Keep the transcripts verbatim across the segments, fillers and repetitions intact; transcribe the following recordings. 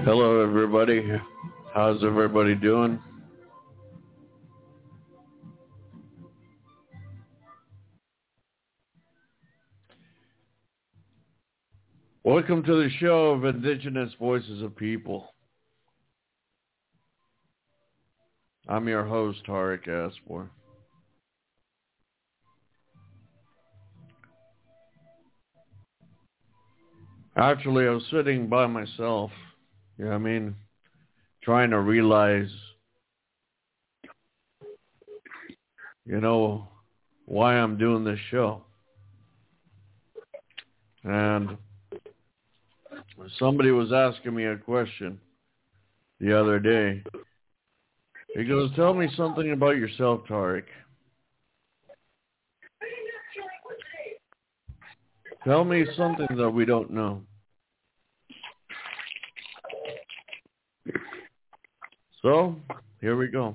Hello, everybody. How's everybody doing? Welcome to the show of Indigenous Voices of People. I'm your host, Tarek Aspour. Actually, I was sitting by myself, you know what I mean, trying to realize, you know, why I'm doing this show. And somebody was asking me a question the other day. He goes, tell me something about yourself, Tarek. Tell me something that we don't know. So, here we go.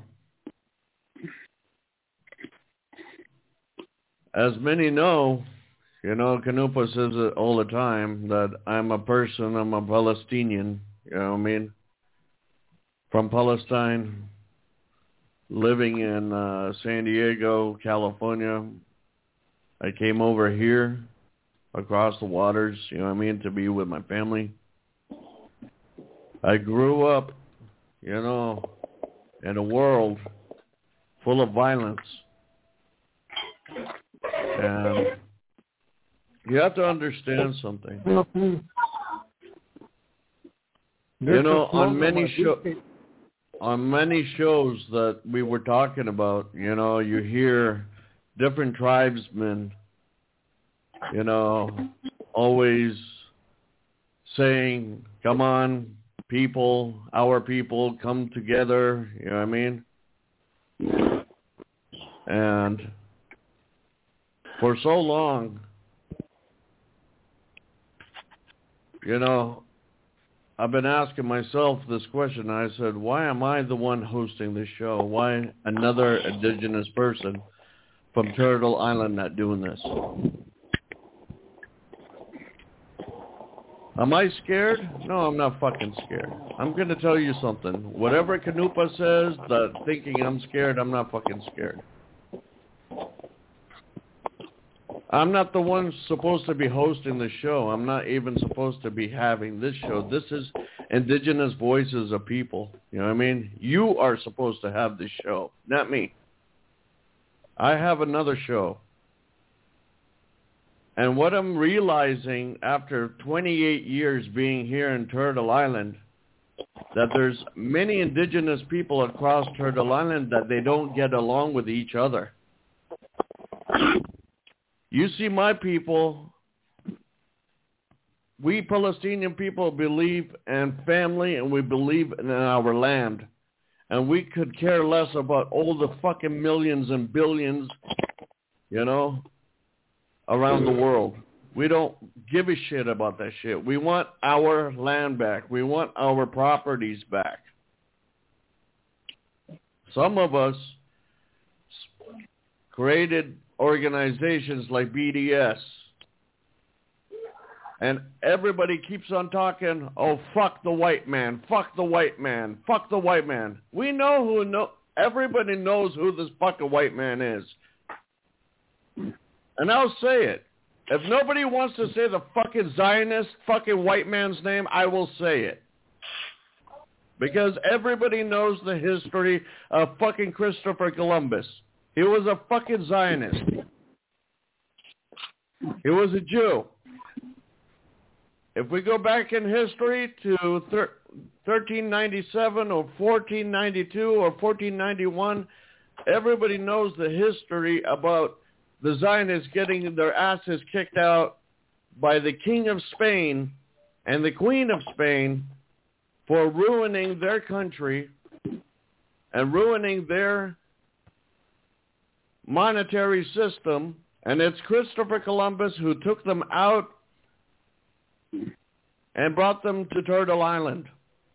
As many know, you know, Kanupa says it all the time, that I'm a person, I'm a Palestinian, you know what I mean? From Palestine, living in uh, San Diego, California. I came over here, across the waters, you know what I mean, to be with my family. I grew up, you know, in a world full of violence. And you have to understand something. You know, on many show, on many shows that we were talking about, you know, you hear different tribesmen, you know, always saying, come on, people, our people, come together, you know what I mean? And for so long, you know, I've been asking myself this question. I said, why am I the one hosting this show? Why another indigenous person from Turtle Island not doing this? Am I scared? No, I'm not fucking scared. I'm going to tell you something. Whatever Kanupa says, that thinking I'm scared, I'm not fucking scared. I'm not the one supposed to be hosting the show. I'm not even supposed to be having this show. This is Indigenous Voices of People. You know what I mean? You are supposed to have this show, not me. I have another show. And what I'm realizing after twenty-eight years being here in Turtle Island, that there's many indigenous people across Turtle Island that they don't get along with each other. You see, my people, we Palestinian people believe in family and we believe in our land. And we could care less about all the fucking millions and billions, you know, around the world. We don't give a shit about that shit. We want our land back. We want our properties back. Some of us created organizations like B D S. And everybody keeps on talking, oh, fuck the white man, fuck the white man, fuck the white man. We know who, know, everybody knows who this fucking white man is. And I'll say it. If nobody wants to say the fucking Zionist fucking white man's name, I will say it. Because everybody knows the history of fucking Christopher Columbus. He was a fucking Zionist. He was a Jew. If we go back in history to thir- thirteen ninety-seven or fourteen ninety-two or fourteen ninety-one, everybody knows the history about the Zionists getting their asses kicked out by the King of Spain and the Queen of Spain for ruining their country and ruining their monetary system. And it's Christopher Columbus who took them out and brought them to Turtle Island.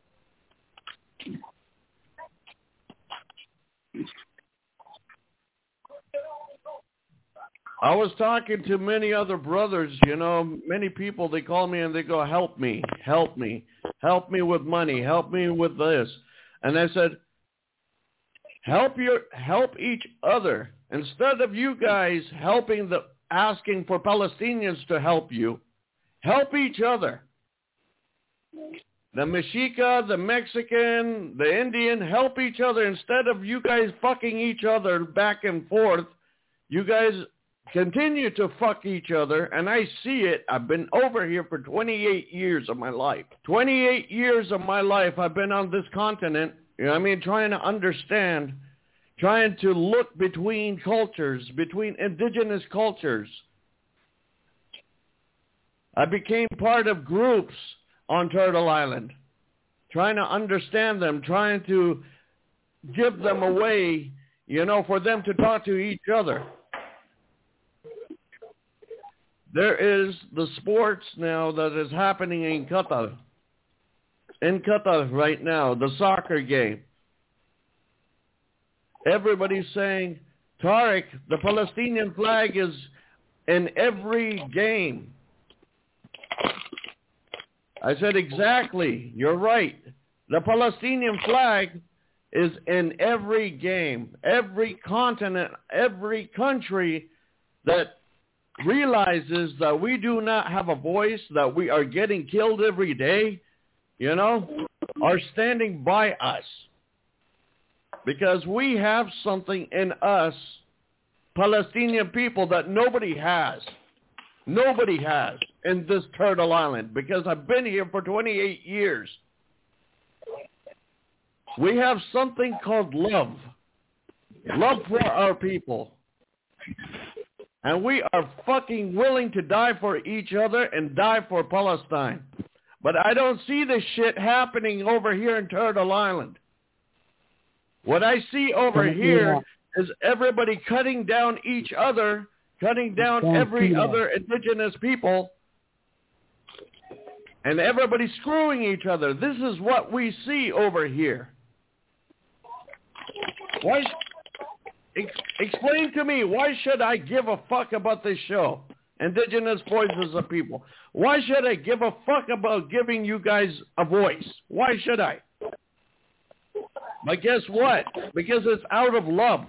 I was talking to many other brothers, you know, many people, they call me and they go, help me, help me. help me with money, help me with this. And I said, help your help each other. Instead of you guys helping the asking for Palestinians to help you, help each other. The Mexica, the Mexican, the Indian, help each other. Instead of you guys fucking each other back and forth, you guys continue to fuck each other, and I see it. I've been over here for twenty-eight years of my life. twenty-eight years of my life I've been on this continent, you know what I mean, trying to understand, trying to look between cultures, between indigenous cultures. I became part of groups on Turtle Island, trying to understand them, trying to give them a way, you know, for them to talk to each other. There is the sports now that is happening in Qatar. In Qatar right now, the soccer game. Everybody's saying, Tariq, the Palestinian flag is in every game. I said, exactly, you're right. The Palestinian flag is in every game, every continent, every country that realizes that we do not have a voice, that we are getting killed every day, you know, are standing by us. Because we have something in us, Palestinian people, that nobody has. Nobody has in this Turtle Island, because I've been here for twenty-eight years. We have something called love. Love for our people. And we are fucking willing to die for each other and die for Palestine. But I don't see this shit happening over here in Turtle Island. What I see over Yeah. here is everybody cutting down each other, cutting down Don't every see that. other indigenous people, and everybody screwing each other. This is what we see over here. Why? Ex- explain to me, why should I give a fuck about this show, Indigenous Voices of People? Why should I give a fuck about giving you guys a voice? Why should I? But guess what? Because it's out of love.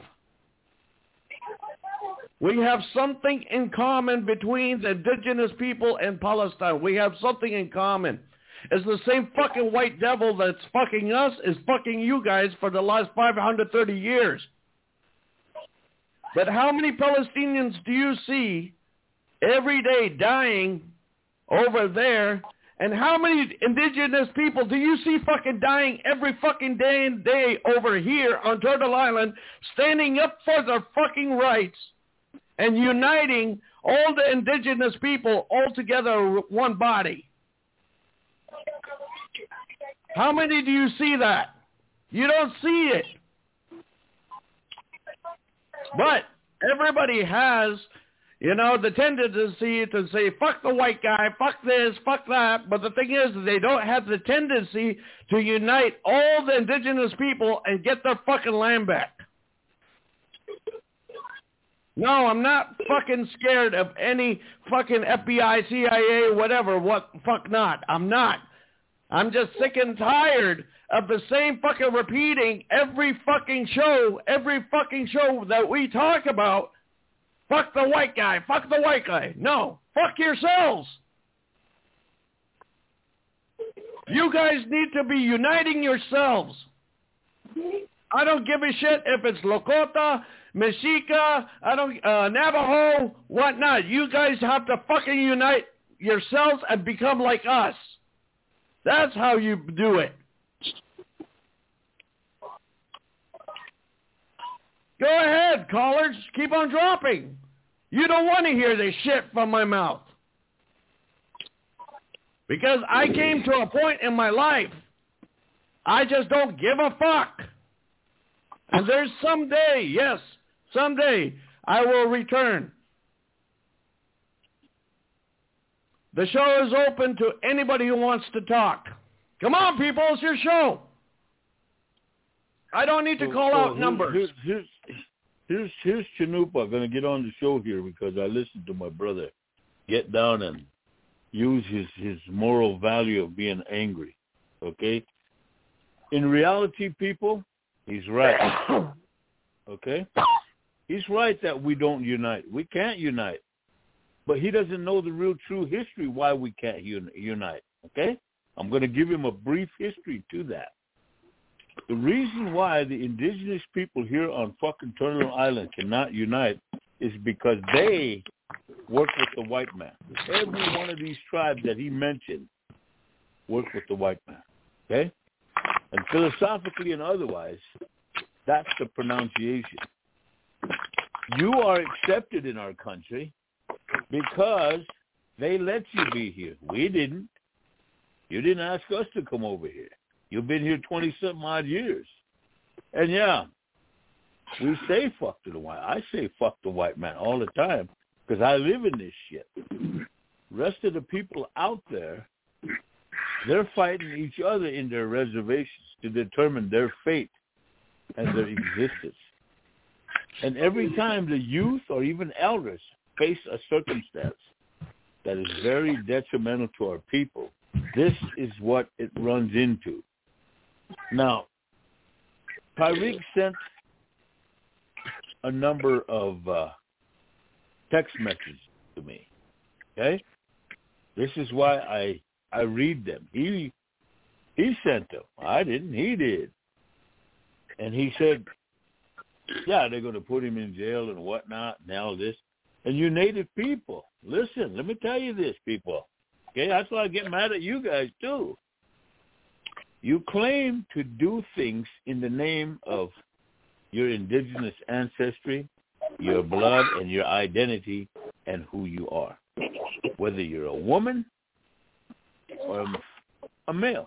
We have something in common between the indigenous people and Palestine. We have something in common. It's the same fucking white devil that's fucking us is fucking you guys for the last five hundred thirty years. But how many Palestinians do you see every day dying over there? And how many indigenous people do you see fucking dying every fucking day and day over here on Turtle Island, standing up for their fucking rights and uniting all the indigenous people all together one body? How many do you see that? You don't see it. But everybody has, you know, the tendency to say, fuck the white guy, fuck this, fuck that. But the thing is, they don't have the tendency to unite all the indigenous people and get their fucking land back. No, I'm not fucking scared of any fucking F B I, C I A, whatever, what, fuck not. I'm not. I'm just sick and tired of the same fucking repeating every fucking show, every fucking show that we talk about. Fuck the white guy, fuck the white guy. No, fuck yourselves. You guys need to be uniting yourselves. I don't give a shit if it's Lakota, Mexica, I don't, uh, Navajo, whatnot. You guys have to fucking unite yourselves and become like us. That's how you do it. Go ahead, callers. Keep on dropping. You don't want to hear this shit from my mouth. Because I came to a point in my life, I just don't give a fuck. And there's someday, yes, someday, I will return. The show is open to anybody who wants to talk. Come on, people, it's your show. I don't need to so, call so out here's, numbers. Here's, here's, here's, here's Chanupa going to get on the show here because I listened to my brother get down and use his, his moral value of being angry. okay? In reality, people, he's right, okay? He's right that we don't unite. We can't unite. But he doesn't know the real true history why we can't un- unite, okay? I'm going to give him a brief history to that. The reason why the indigenous people here on fucking Turtle Island cannot unite is because they work with the white man. Every one of these tribes that he mentioned work with the white man, okay? And philosophically and otherwise, that's the pronunciation. You are accepted in our country because they let you be here. We didn't. You didn't ask us to come over here. You've been here twenty-something odd years. And yeah, we say fuck to the white. I say fuck the white man all the time because I live in this shit. Rest of the people out there, they're fighting each other in their reservations to determine their fate and their existence. And every time the youth or even elders face a circumstance that is very detrimental to our people, this is what it runs into. Now, Tyreek sent a number of uh, text messages to me, okay? This is why I I read them. He he sent them. I didn't. He did. And he said, yeah, they're going to put him in jail and whatnot and all this. And you native people, listen, let me tell you this, people. Okay, that's why I get mad at you guys, too. You claim to do things in the name of your indigenous ancestry, your blood, and your identity, and who you are, whether you're a woman or a male.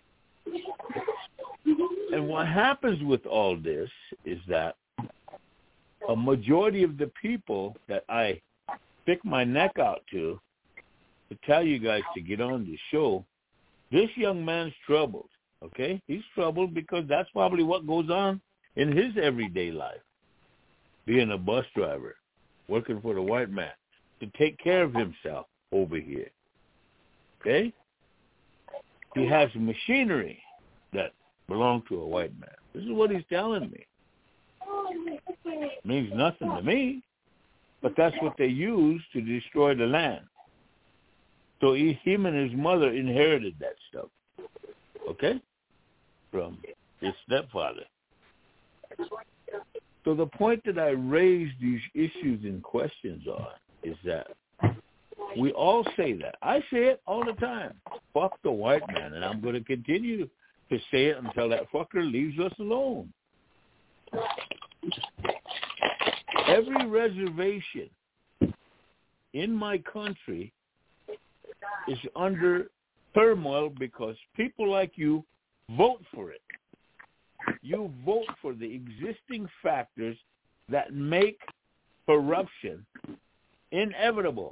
And what happens with all this is that a majority of the people that I stick my neck out to, to tell you guys to get on the show, this young man's troubled, okay? He's troubled because that's probably what goes on in his everyday life, being a bus driver, working for the white man, to take care of himself over here, okay? He has machinery that belong to a white man. This is what he's telling me. It means nothing to me, but that's what they use to destroy the land. So he, him and his mother inherited that stuff, okay, from his stepfather. So the point that I raise these issues and questions on is that we all say that. I say it all the time. Fuck the white man, and I'm going to continue to say it until that fucker leaves us alone. Every reservation in my country is under turmoil because people like you vote for it. You vote for the existing factors that make corruption inevitable.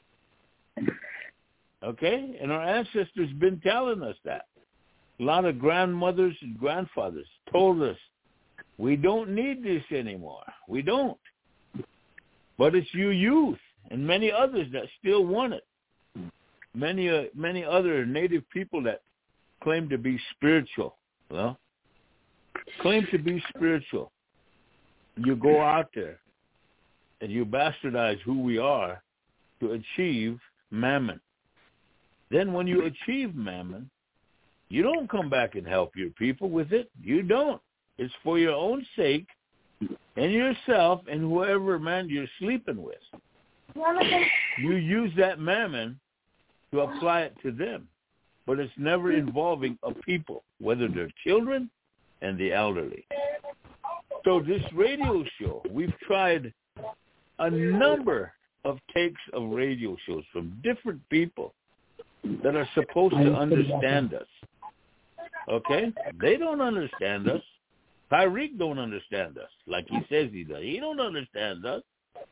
Okay? And our ancestors been telling us that. A lot of grandmothers and grandfathers told us, we don't need this anymore. We don't. But it's you youth and many others that still want it. Many uh, many other native people that claim to be spiritual, well, claim to be spiritual. You go out there and you bastardize who we are to achieve mammon. Then when you achieve mammon, you don't come back and help your people with it. You don't. It's for your own sake and yourself and whoever, man, you're sleeping with. You use that mammon to apply it to them, but it's never involving a people, whether they're children and the elderly. So this radio show, we've tried a number of takes of radio shows from different people that are supposed to understand us. Okay? They don't understand us. Tyreek don't understand us like he says he does. He don't understand us.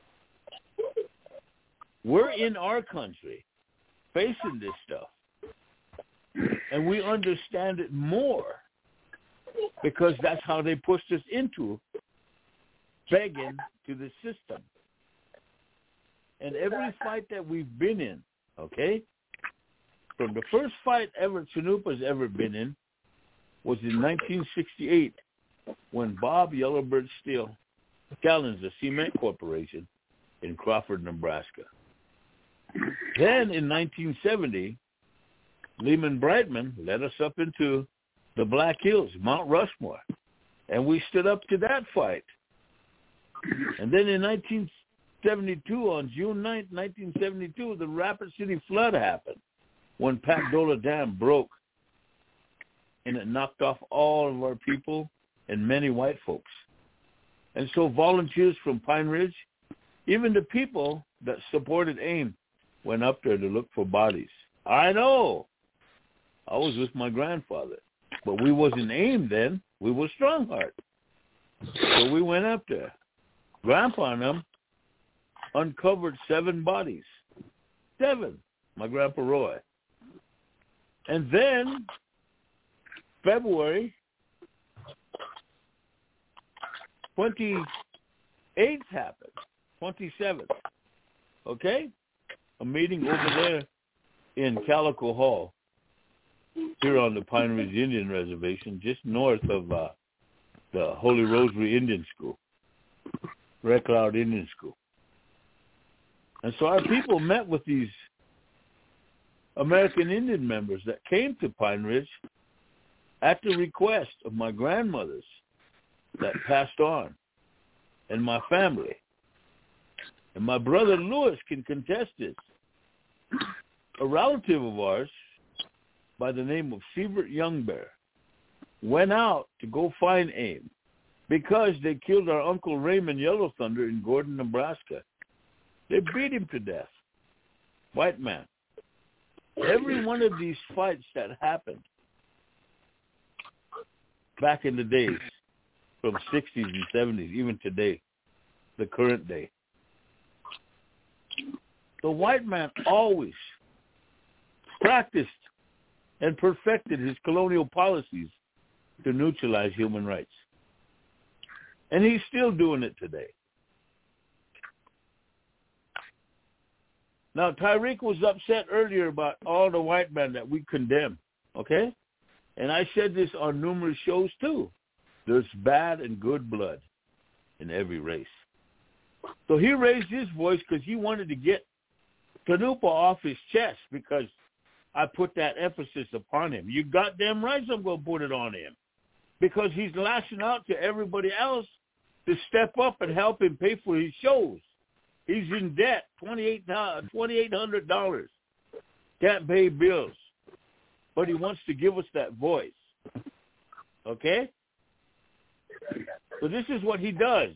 We're in our country facing this stuff, and we understand it more because that's how they pushed us into begging to the system. And every fight that we've been in, okay, from the first fight ever Chanupa's ever been in was in nineteen sixty-eight when Bob Yellowbird Steele challenged the Cement Corporation in Crawford, Nebraska. Then in nineteen seventy, Lehman Brightman led us up into the Black Hills, Mount Rushmore, and we stood up to that fight. And then in nineteen seventy-two, on June ninth, nineteen seventy-two, the Rapid City flood happened when Packdola Dam broke, and it knocked off all of our people and many white folks. And so volunteers from Pine Ridge, even the people that supported AIM, went up there to look for bodies. I know. I was with my grandfather, but we wasn't AIM then. We were Strongheart. So we went up there. Grandpa and them uncovered seven bodies. Seven. My Grandpa Roy. And then February twenty-eighth happened. twenty-seventh. Okay? A meeting over there in Calico Hall, here on the Pine Ridge Indian Reservation, just north of uh, the Holy Rosary Indian School, Red Cloud Indian School. And so our people met with these American Indian members that came to Pine Ridge at the request of my grandmothers that passed on and my family. And my brother Lewis can contest this. A relative of ours by the name of Siebert Youngbear went out to go find AIM because they killed our Uncle Raymond Yellow Thunder in Gordon, Nebraska. They beat him to death. White man. Every one of these fights that happened back in the days, from sixties and seventies, even today, the current day, the white man always practiced and perfected his colonial policies to neutralize human rights. And he's still doing it today. Now, Tyreek was upset earlier about all the white men that we condemn, okay? And I said this on numerous shows too. There's bad and good blood in every race. So he raised his voice because he wanted to get Chanupa off his chest because I put that emphasis upon him. You goddamn right I'm going to put it on him because he's lashing out to everybody else to step up and help him pay for his shows. He's in debt, twenty-eight hundred dollars. Can't pay bills. But he wants to give us that voice. Okay? So this is what he does.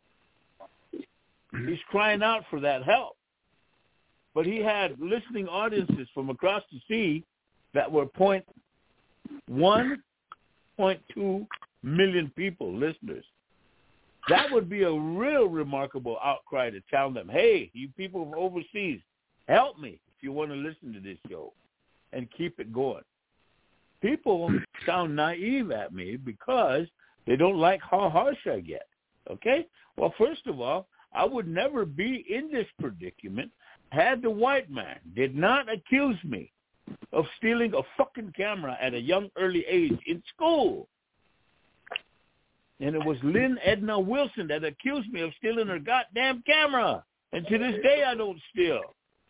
He's crying out for that help. But he had listening audiences from across the sea that were point one, point two million people, listeners. That would be a real remarkable outcry to tell them, hey, you people from overseas, help me if you want to listen to this show and keep it going. People sound naive at me because they don't like how harsh I get, okay? Well, first of all, I would never be in this predicament had the white man did not accuse me of stealing a fucking camera at a young early age in school. And it was Lynn Edna Wilson that accused me of stealing her goddamn camera. And to this day, I don't steal.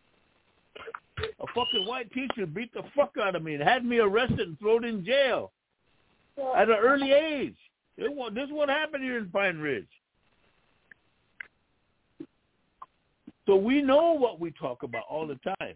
A fucking white teacher beat the fuck out of me and had me arrested and thrown in jail at an early age. This is what happened here in Pine Ridge. So we know what we talk about all the time.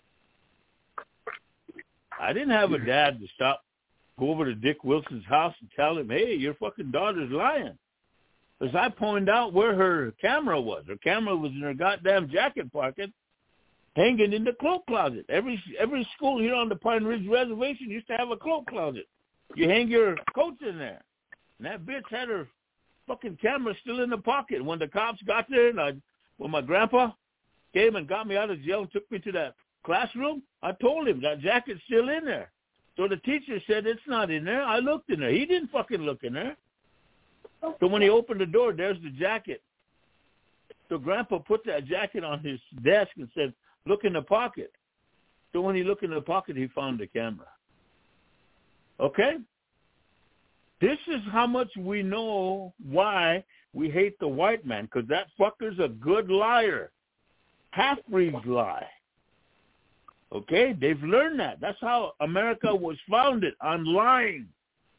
I didn't have a dad to stop, go over to Dick Wilson's house and tell him, hey, your fucking daughter's lying. Because I pointed out where her camera was. Her camera was in her goddamn jacket pocket, hanging in the cloak closet. Every every school here on the Pine Ridge Reservation used to have a cloak closet. You hang your coats in there. And that bitch had her fucking camera still in the pocket. When the cops got there, and I, when my grandpa came and got me out of jail and took me to that classroom, I told him that jacket's still in there. So the teacher said, it's not in there. I looked in there. He didn't fucking look in there. So when he opened the door, there's the jacket. So Grandpa put that jacket on his desk and said, look in the pocket. So when he looked in the pocket, he found the camera. Okay? This is how much we know why we hate the white man, because that fucker's a good liar. Half-breeds lie. Okay? They've learned that. That's how America was founded, on lying.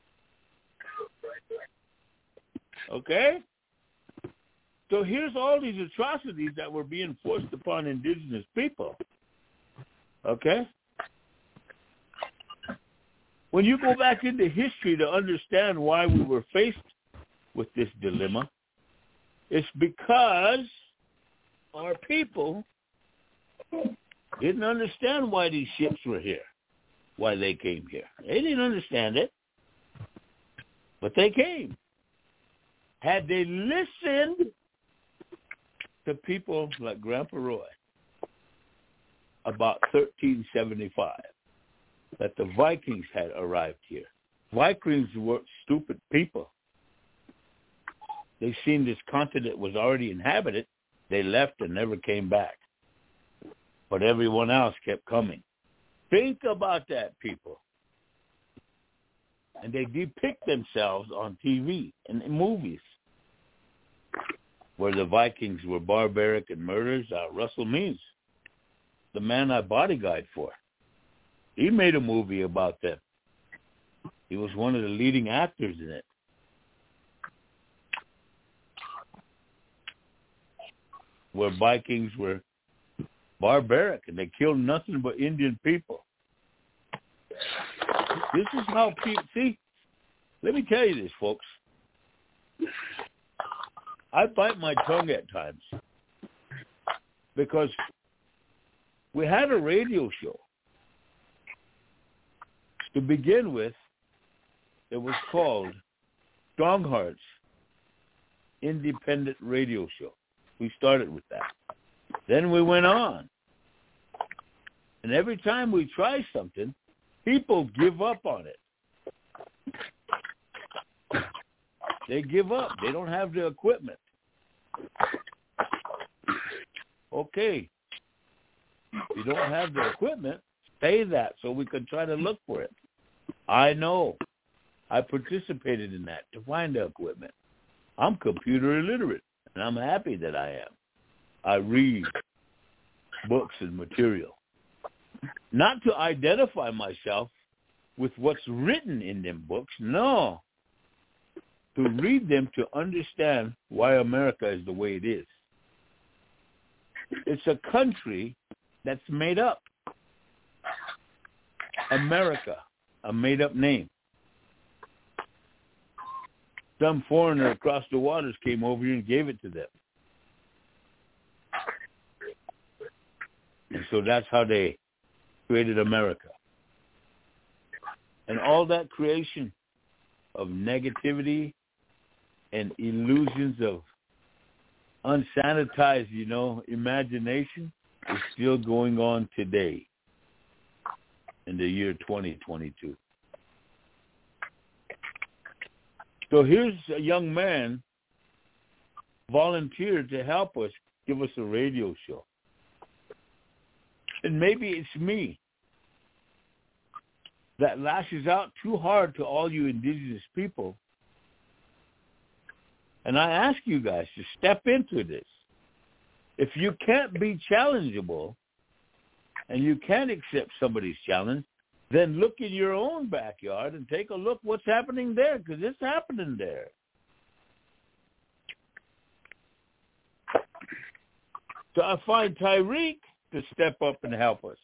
Okay? So here's all these atrocities that were being forced upon indigenous people. Okay? When you go back into history to understand why we were faced with this dilemma, it's because our people didn't understand why these ships were here, why they came here. They didn't understand it, but they came. Had they listened to people like Grandpa Roy about thirteen seventy-five, that the Vikings had arrived here. Vikings weren't stupid people. They seen this continent was already inhabited. They left and never came back. But everyone else kept coming. Think about that, people. And they depict themselves on T V and in movies where the Vikings were barbaric and murderers. Uh, Russell Means, the man I bodyguard for, he made a movie about them. He was one of the leading actors in it. Where Vikings were barbaric and they killed nothing but Indian people. This is how people, see, let me tell you this, folks. I bite my tongue at times because we had a radio show. To begin with, it was called Strongheart's Independent Radio Show. We started with that. Then we went on. And every time we try something, people give up on it. They give up. They don't have the equipment. Okay. If you don't have the equipment, say that so we can try to look for it. I know. I participated in that to find the equipment. I'm computer illiterate, and I'm happy that I am. I read books and material. Not to identify myself with what's written in them books, no. To read them to understand why America is the way it is. It's a country that's made up. America, a made-up name. Some foreigner across the waters came over here and gave it to them. And so that's how they created America. And all that creation of negativity and illusions of unsanitized, you know, imagination is still going on today in the year twenty twenty-two. So here's a young man volunteered to help us, give us a radio show. And maybe it's me that lashes out too hard to all you indigenous people. And I ask you guys to step into this. If you can't be challengeable and you can't accept somebody's challenge, then look in your own backyard and take a look what's happening there, because it's happening there. So I find Tyreek to step up and help us.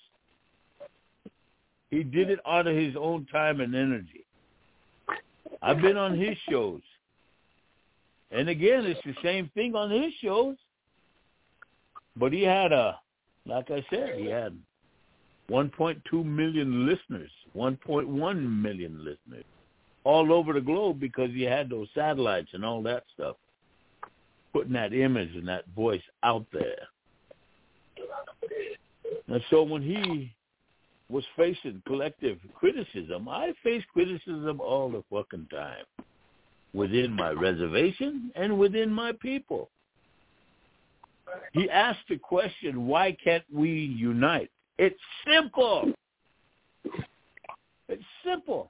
He did it out of his own time and energy. I've been on his shows. And again, it's the same thing on his shows. But he had a, like I said, he had one point two million listeners, one point one million listeners all over the globe because he had those satellites and all that stuff, putting that image and that voice out there. And so when he was facing collective criticism, I face criticism all the fucking time within my reservation and within my people. He asked the question, why can't we unite? It's simple. It's simple.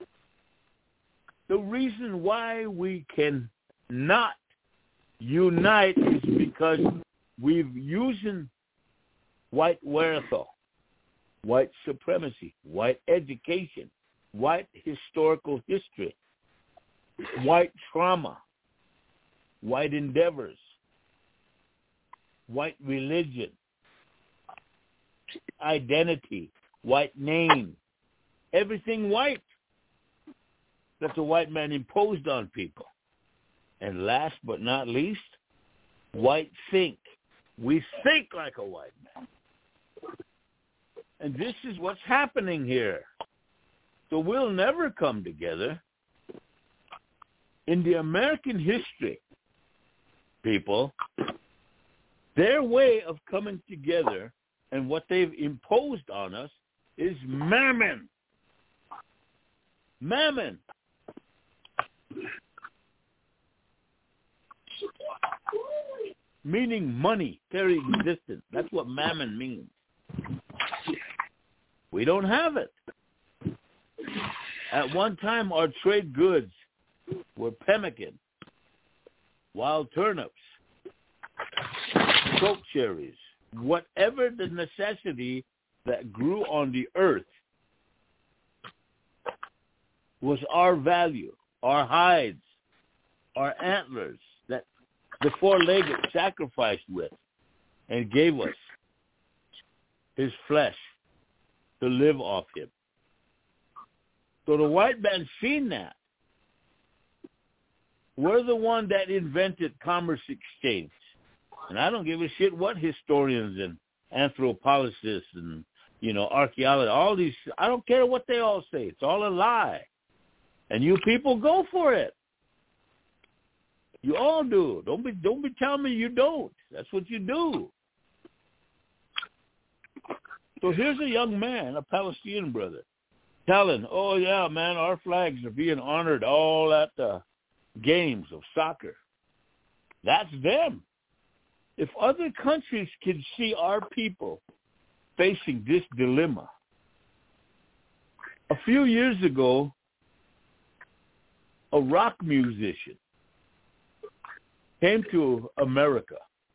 The reason why we can not unite is because we've using white wherewithal, white supremacy, white education, white historical history, white trauma, white endeavors, white religion, identity, white name, everything white that the white man imposed on people. And last but not least, white think. We think like a white man. And this is what's happening here. So we'll never come together. In the American history, people, their way of coming together and what they've imposed on us is mammon. Mammon. Meaning money, very existence. That's what mammon means. We don't have it. At one time, our trade goods were pemmican, wild turnips, choke cherries, whatever the necessity that grew on the earth was our value, our hides, our antlers that the four-legged sacrificed with and gave us his flesh to live off him. So the white man seen that. We're the one that invented commerce exchange. And I don't give a shit what historians and anthropologists and, you know, archaeologists, all these, I don't care what they all say. It's all a lie. And you people go for it. You all do. Don't be don't be telling me you don't. That's what you do. So here's a young man, a Palestinian brother, telling, oh, yeah, man, our flags are being honored all at the games of soccer. That's them. If other countries can see our people facing this dilemma, a few years ago, a rock musician came to America.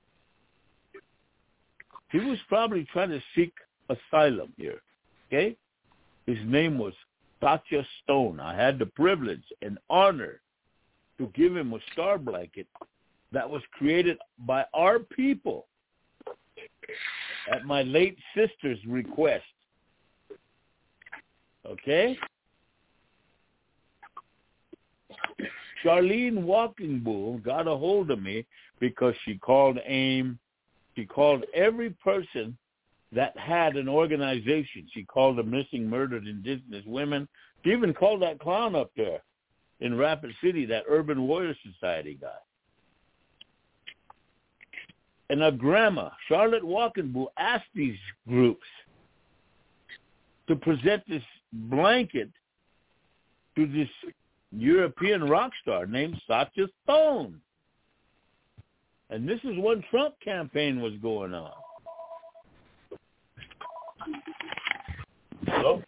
He was probably trying to seek asylum here, okay? His name was Sacha Stone. I had the privilege and honor to give him a star blanket that was created by our people at my late sister's request, okay? Charlene Walking Bull got a hold of me because she called AIM. She called every person that had an organization. She called the Missing Murdered Indigenous Women. She even called that clown up there in Rapid City, that Urban Warrior Society guy. And a grandma, Charlotte Walking Bull, asked these groups to present this blanket to this European rock star named Sacha Stone. And this is when Trump campaign was going on. Hello?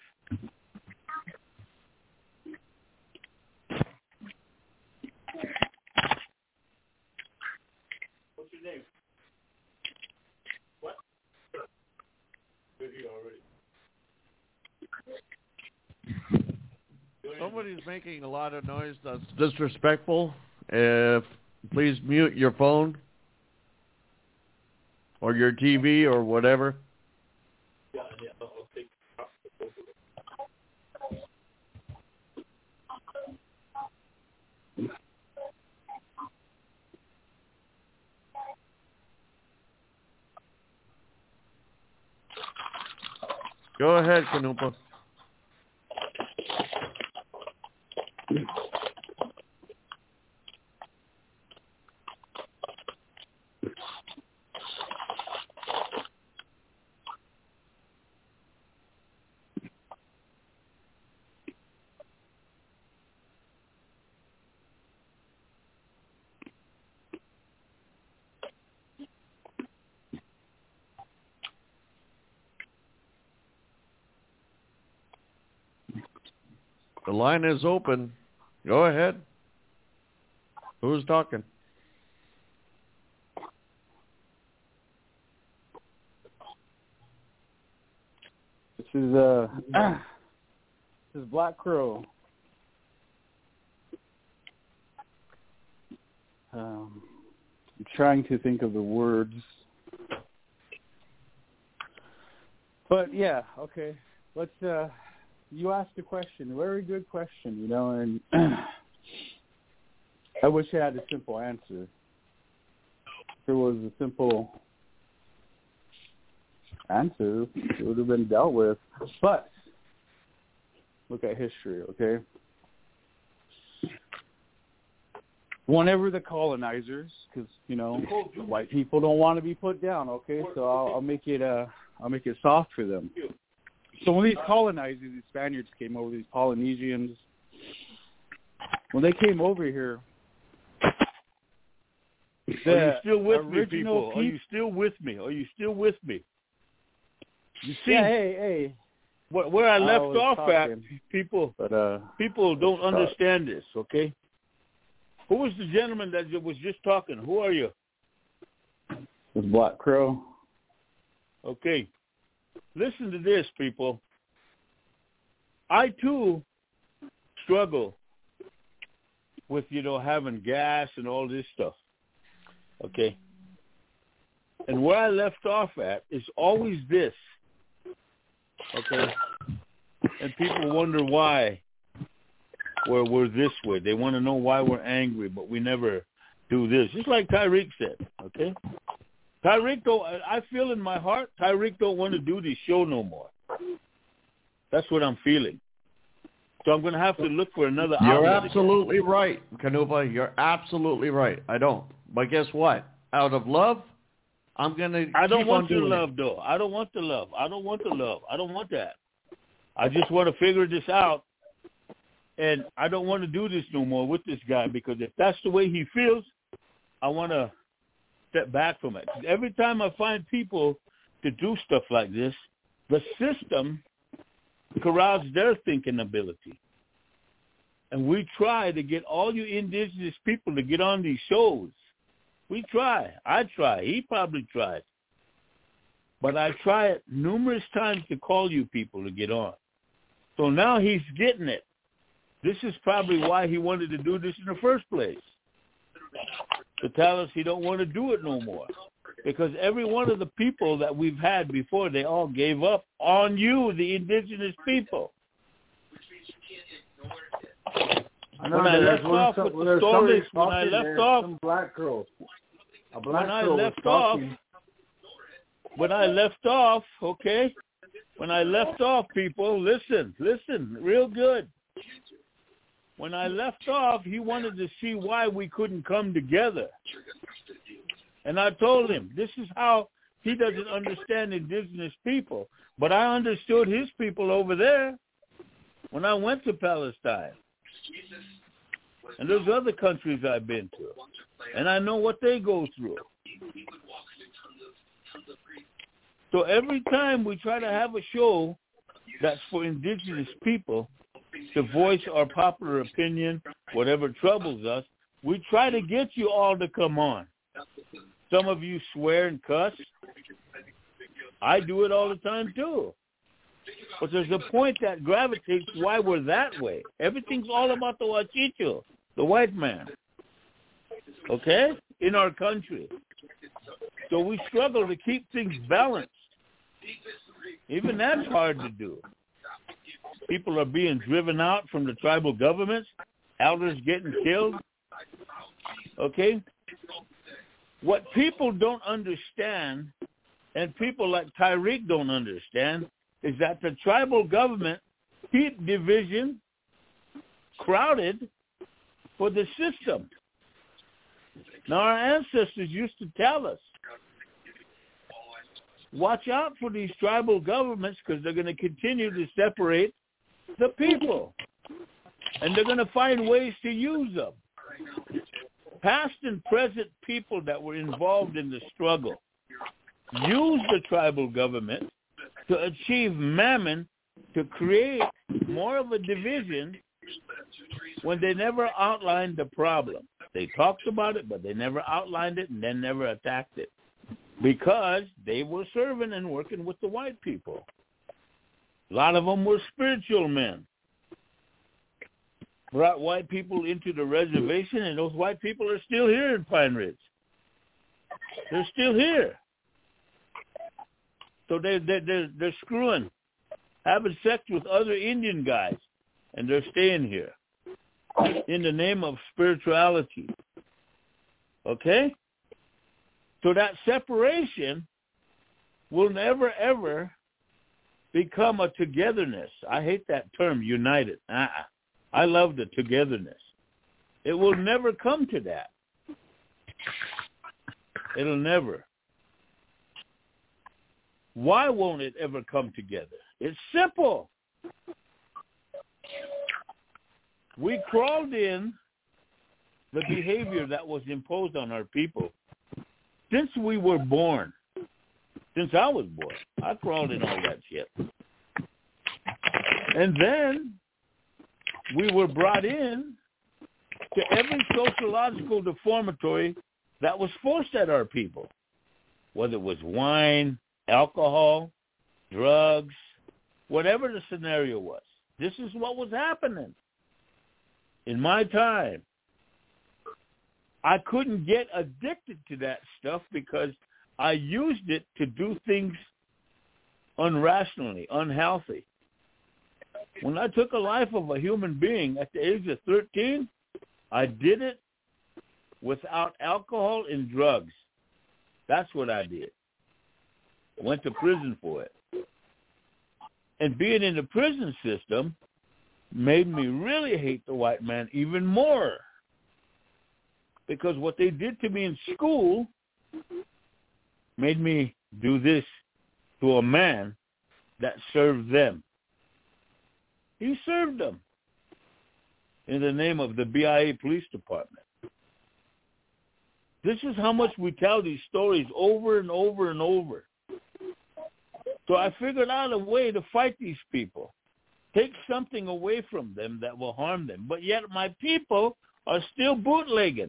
What's your name? What? Good here already. Somebody's making a lot of noise that's disrespectful. If please mute your phone or your T V or whatever. Yeah, yeah, I'll take Go ahead, Kanupa. The line is open. Go ahead. Who's talking? This is uh, this is Black Crow. Um, I'm trying to think of the words, but yeah, okay. Let's. Uh, you asked a question, very good question, you know, and I wish I had a simple answer. If there was a simple answer, it would have been dealt with. But look at history, okay? Whenever the colonizers, because you know white people don't want to be put down, okay? So I'll, I'll make it uh, I'll make it soft for them. So when these colonizers, these Spaniards came over, these Polynesians, when they came over here, are you still with me, people? Are you still with me? Are you still with me? You see, yeah, hey, hey. Where, where I left I off talking, at, people, but, uh, people don't understand this, okay? Who was the gentleman that was just talking? Who are you? It's Black Crow. Okay. Listen to this, people. I, too, struggle with, you know, having gas and all this stuff, okay? And where I left off at is always this, okay? And people wonder why we're, we're this way. They want to know why we're angry, but we never do this. Just like Tyreek said, okay? Tyreek don't, I feel in my heart, Tyreek don't want to do this show no more. That's what I'm feeling. So I'm going to have to look for another outlet. You're absolutely again. right, Kanupa. You're absolutely right. I don't. But guess what? Out of love, I'm going to I don't keep want on your love, it. though. I don't want the love. I don't want the love. I don't want that. I just want to figure this out. And I don't want to do this no more with this guy, because if that's the way he feels, I want to step back from it. Every time I find people to do stuff like this, the system corrals their thinking ability. And we try to get all you indigenous people to get on these shows. We try. I try. He probably tried. But I try it numerous times to call you people to get on. So now he's getting it. This is probably why he wanted to do this in the first place, to tell us he don't want to do it no more. Because every one of the people that we've had before, they all gave up on you, the indigenous people. I know, when I left off some, with the stories, when I left there, off, some black girl, a black when I girl left was off, talking. when I left off, okay, when I left off, people, listen, listen, real good. When I left off, he wanted to see why we couldn't come together. And I told him, this is how he doesn't understand indigenous people. But I understood his people over there when I went to Palestine. And there's other countries I've been to. And I know what they go through. So every time we try to have a show that's for indigenous people to voice our popular opinion, whatever troubles us, we try to get you all to come on. Some of you swear and cuss. I do it all the time too. But there's a point that gravitates why we're that way. Everything's all about the Huachicho, the white man. Okay? In our country. So we struggle to keep things balanced. Even that's hard to do. People are being driven out from the tribal governments. Elders getting killed. Okay? What people don't understand, and people like Tyreek don't understand, is that the tribal government keep division crowded for the system. Now, our ancestors used to tell us, watch out for these tribal governments because they're going to continue to separate the people. And they're going to find ways to use them. Past and present people that were involved in the struggle used the tribal government to achieve mammon, to create more of a division when they never outlined the problem. They talked about it, but they never outlined it and then never attacked it because they were serving and working with the white people. A lot of them were spiritual men. Brought white people into the reservation, and those white people are still here in Pine Ridge. They're still here. So they, they, they're, they're screwing, having sex with other Indian guys, and they're staying here in the name of spirituality. Okay? So that separation will never, ever become a togetherness. I hate that term, united. Uh-uh. I love the togetherness. It will never come to that. It'll never. Why won't it ever come together? It's simple. We crawled in the behavior that was imposed on our people since we were born. Since I was born, I crawled in all that shit. And then we were brought in to every sociological deformatory that was forced at our people, whether it was wine, alcohol, drugs, whatever the scenario was. This is what was happening. In my time, I couldn't get addicted to that stuff because I used it to do things unrationally, unhealthy. When I took a life of a human being at the age of thirteen, I did it without alcohol and drugs. That's what I did. Went to prison for it. And being in the prison system made me really hate the white man even more. Because what they did to me in school made me do this to a man that served them. He served them in the name of the B I A Police Department. This is how much we tell these stories over and over and over. So I figured out a way to fight these people, take something away from them that will harm them. But yet my people are still bootlegging.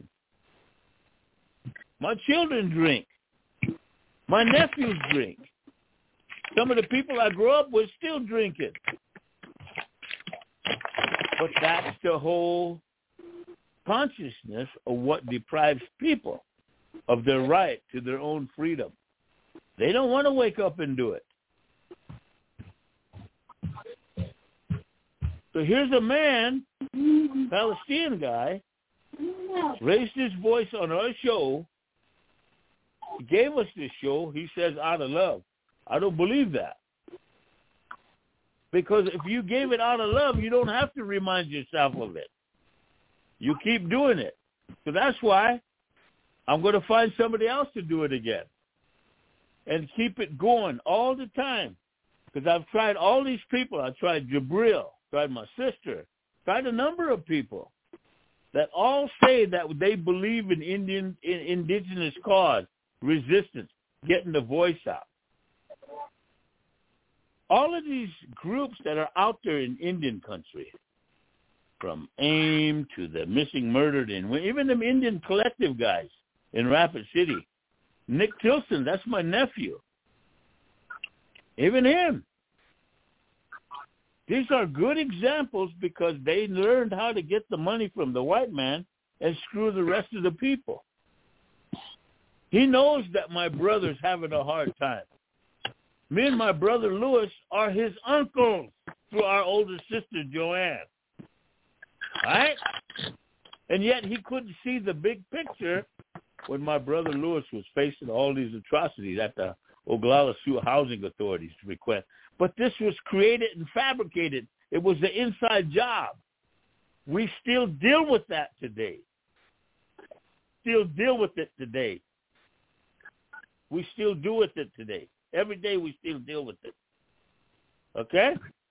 My children drink. My nephews drink. Some of the people I grew up with still drinking. But that's the whole consciousness of what deprives people of their right to their own freedom. They don't want to wake up and do it. So here's a man, Palestinian guy, raised his voice on our show, gave us this show, he says, out of love. I don't believe that. Because if you gave it out of love, you don't have to remind yourself of it. You keep doing it. So that's why I'm going to find somebody else to do it again. And keep it going all the time. Because I've tried all these people. I tried Jabril, tried my sister, tried a number of people that all say that they believe in Indian, in indigenous cause, resistance, getting the voice out. All of these groups that are out there in Indian country, from AIM to the Missing Murdered, and even them Indian collective guys in Rapid City, Nick Tilson, that's my nephew. Even him. These are good examples because they learned how to get the money from the white man and screw the rest of the people. He knows that my brother's having a hard time. Me and my brother Louis are his uncles through our older sister Joanne. Right? And yet he couldn't see the big picture when my brother Louis was facing all these atrocities at the Oglala Sioux Housing Authority's request. But this was created and fabricated. It was the inside job. We still deal with that today. Still deal with it today. We still do with it today. Every day we still deal with it. Okay?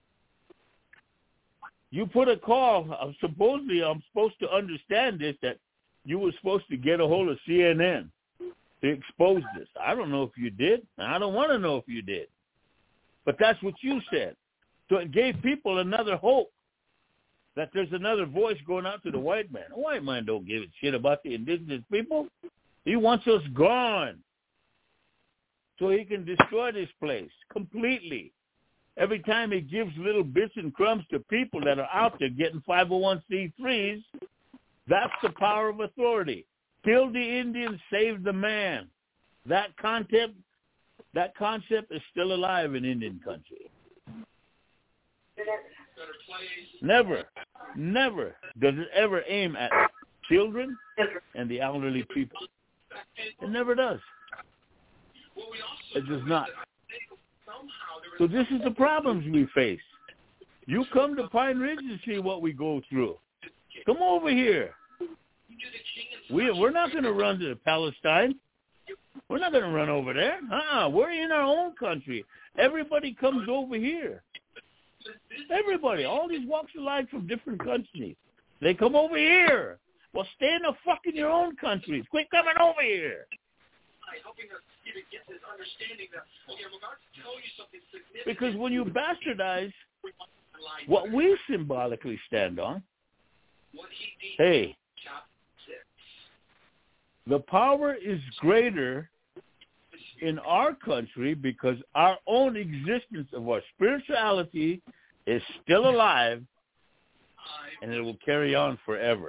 You put a call. Uh, supposedly, I'm supposed to understand this, that you were supposed to get a hold of C N N to expose this. I don't know if you did. I don't want to know if you did. But that's what you said. So it gave people another hope that there's another voice going out to the white man. The white man don't give a shit about the indigenous people. He wants us gone so he can destroy this place completely. Every time he gives little bits and crumbs to people that are out there getting five oh one c threes, that's the power of authority. Kill the Indian, save the man. That concept, that concept is still alive in Indian country. Never, never does it ever aim at children and the elderly people. It never does. It does not. So this is the problems we face. You come to Pine Ridge and see what we go through. Come over here. We, we're not going to run to Palestine. We're not going to run over there. Uh-uh. We're in our own country. Everybody comes over here. Everybody. All these walks of life from different countries. They come over here. Well, stay in the fucking your own countries. Quit coming over here. Because when you bastardize what we symbolically stand on, hey, the power is greater in our country because our own existence of our spirituality is still alive and it will carry on forever.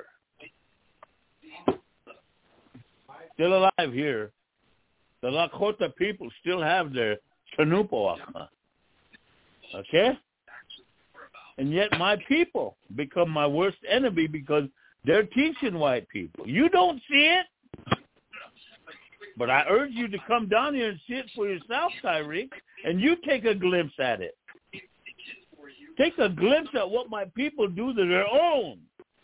Still alive here. The Lakota people still have their Chanupoaka. Okay? And yet my people become my worst enemy because they're teaching white people. You don't see it, but I urge you to come down here and see it for yourself, Tyreek, and you take a glimpse at it. Take a glimpse at what my people do to their own.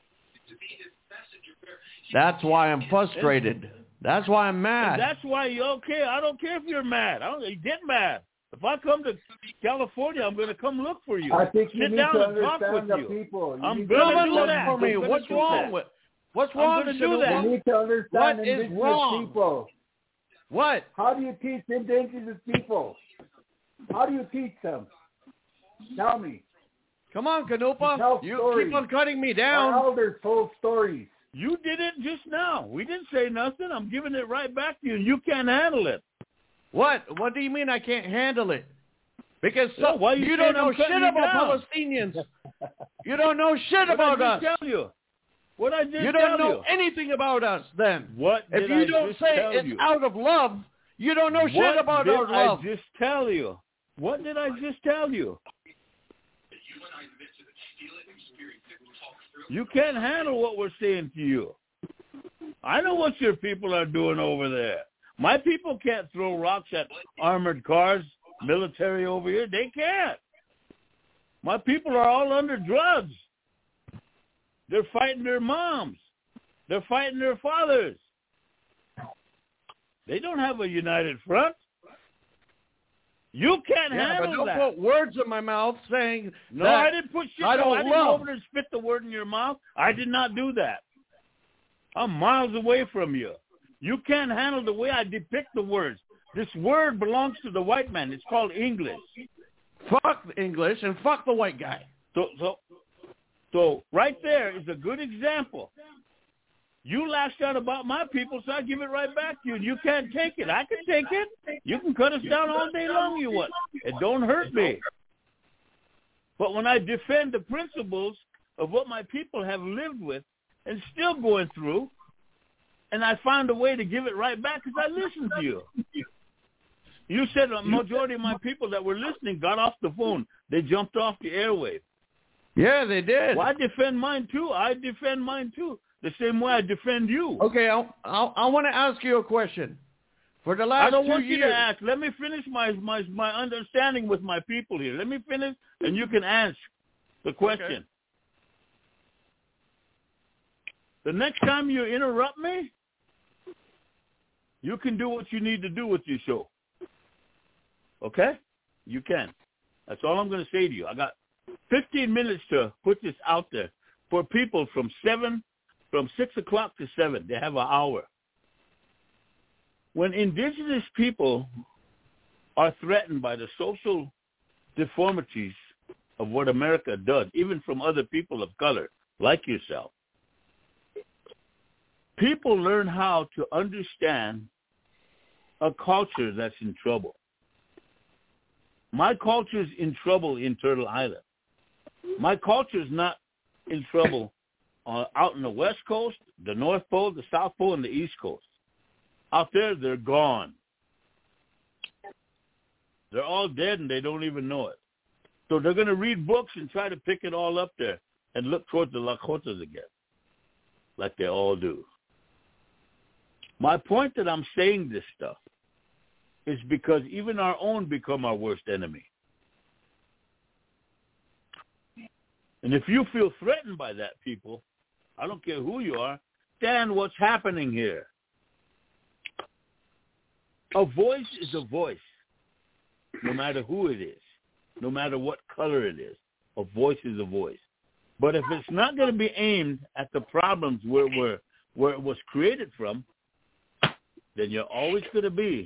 That's why I'm frustrated. That's why I'm mad. And that's why you okay. I don't care if you're mad. I don't get mad. If I come to California, I'm going to come look for you. I think you Sit need down to and talk understand with the you. people. You I'm need going to to do look that. for me. I'm gonna What's do wrong that. with? What's I'm wrong? gonna do that. You need to understand What is indigenous wrong? people. What? How do you teach indigenous people? How do you teach them? Tell me. Come on, Canupa. Tell You stories. keep on cutting me Our down. elders told stories. You did it just now. We didn't say nothing. I'm giving it right back to you, and you can't handle it. What? What do you mean I can't handle it? Because Well, some, why you you saying don't know I'm cutting shit you about down? Palestinians. You don't know shit What about I us. just tell you? What I just You tell don't know you? anything about us then. What If did you I don't just say tell it's you? out of love, you don't know What shit about did our love. I just tell you? What did I just tell you? You can't handle what we're saying to you. I know what your people are doing over there. My people can't throw rocks at armored cars, military over here. They can't. My people are all under drugs. They're fighting their moms. They're fighting their fathers. They don't have a united front. You can't Yeah, but handle don't that. put words in my mouth saying No, that I didn't put shit. I no, don't I didn't go love. over there and spit the word in your mouth. I did not do that. I'm miles away from you. You can't handle the way I depict the words. This word belongs to the white man. It's called English. Fuck English and fuck the white guy. So, so, so right there is a good example. You lashed out about my people, so I give it right back to you. And you can't take it. I can take it. You can cut us down all day long. You want it? Don't hurt me. But when I defend the principles of what my people have lived with and still going through, and I found a way to give it right back because I listened to you. You said a majority of my people that were listening got off the phone. They jumped off the airwave. Yeah, they did. Well, I defend mine too. I defend mine too. The same way I defend you. Okay, I'll, I'll, I want to ask you a question. For the last I don't two want you years, to ask. Let me finish my, my, my understanding with my people here. Let me finish, and you can ask the question. Okay. The next time you interrupt me, you can do what you need to do with your show. Okay? You can. That's all I'm going to say to you. I got fifteen minutes to put this out there for people from seven, from six o'clock to seven. They have an hour. When indigenous people are threatened by the social deformities of what America does, even from other people of color like yourself. People learn how to understand a culture that's in trouble. My culture's in trouble in Turtle Island. My culture's not in trouble uh, out in the West Coast, the North Pole, the South Pole, and the East Coast. Out there, they're gone. They're all dead, and they don't even know it. So they're going to read books and try to pick it all up there and look towards the Lakotas again, like they all do. My point that I'm saying this stuff is because even our own become our worst enemy. And if you feel threatened by that, people, I don't care who you are, understand what's happening here. A voice is a voice, no matter who it is, no matter what color it is. A voice is a voice. But if it's not going to be aimed at the problems where, where, where it was created from, then you're always going to be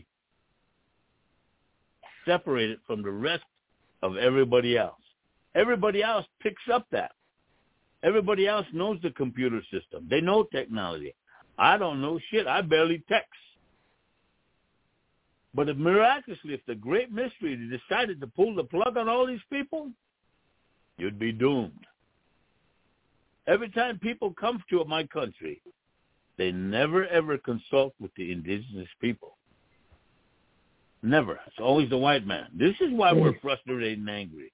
separated from the rest of everybody else. Everybody else picks up that. Everybody else knows the computer system. They know technology. I don't know shit. I barely text. But if miraculously, if the great mystery decided to pull the plug on all these people, you'd be doomed. Every time people come to my country, they never, ever consult with the indigenous people. Never. It's always the white man. This is why we're frustrated and angry.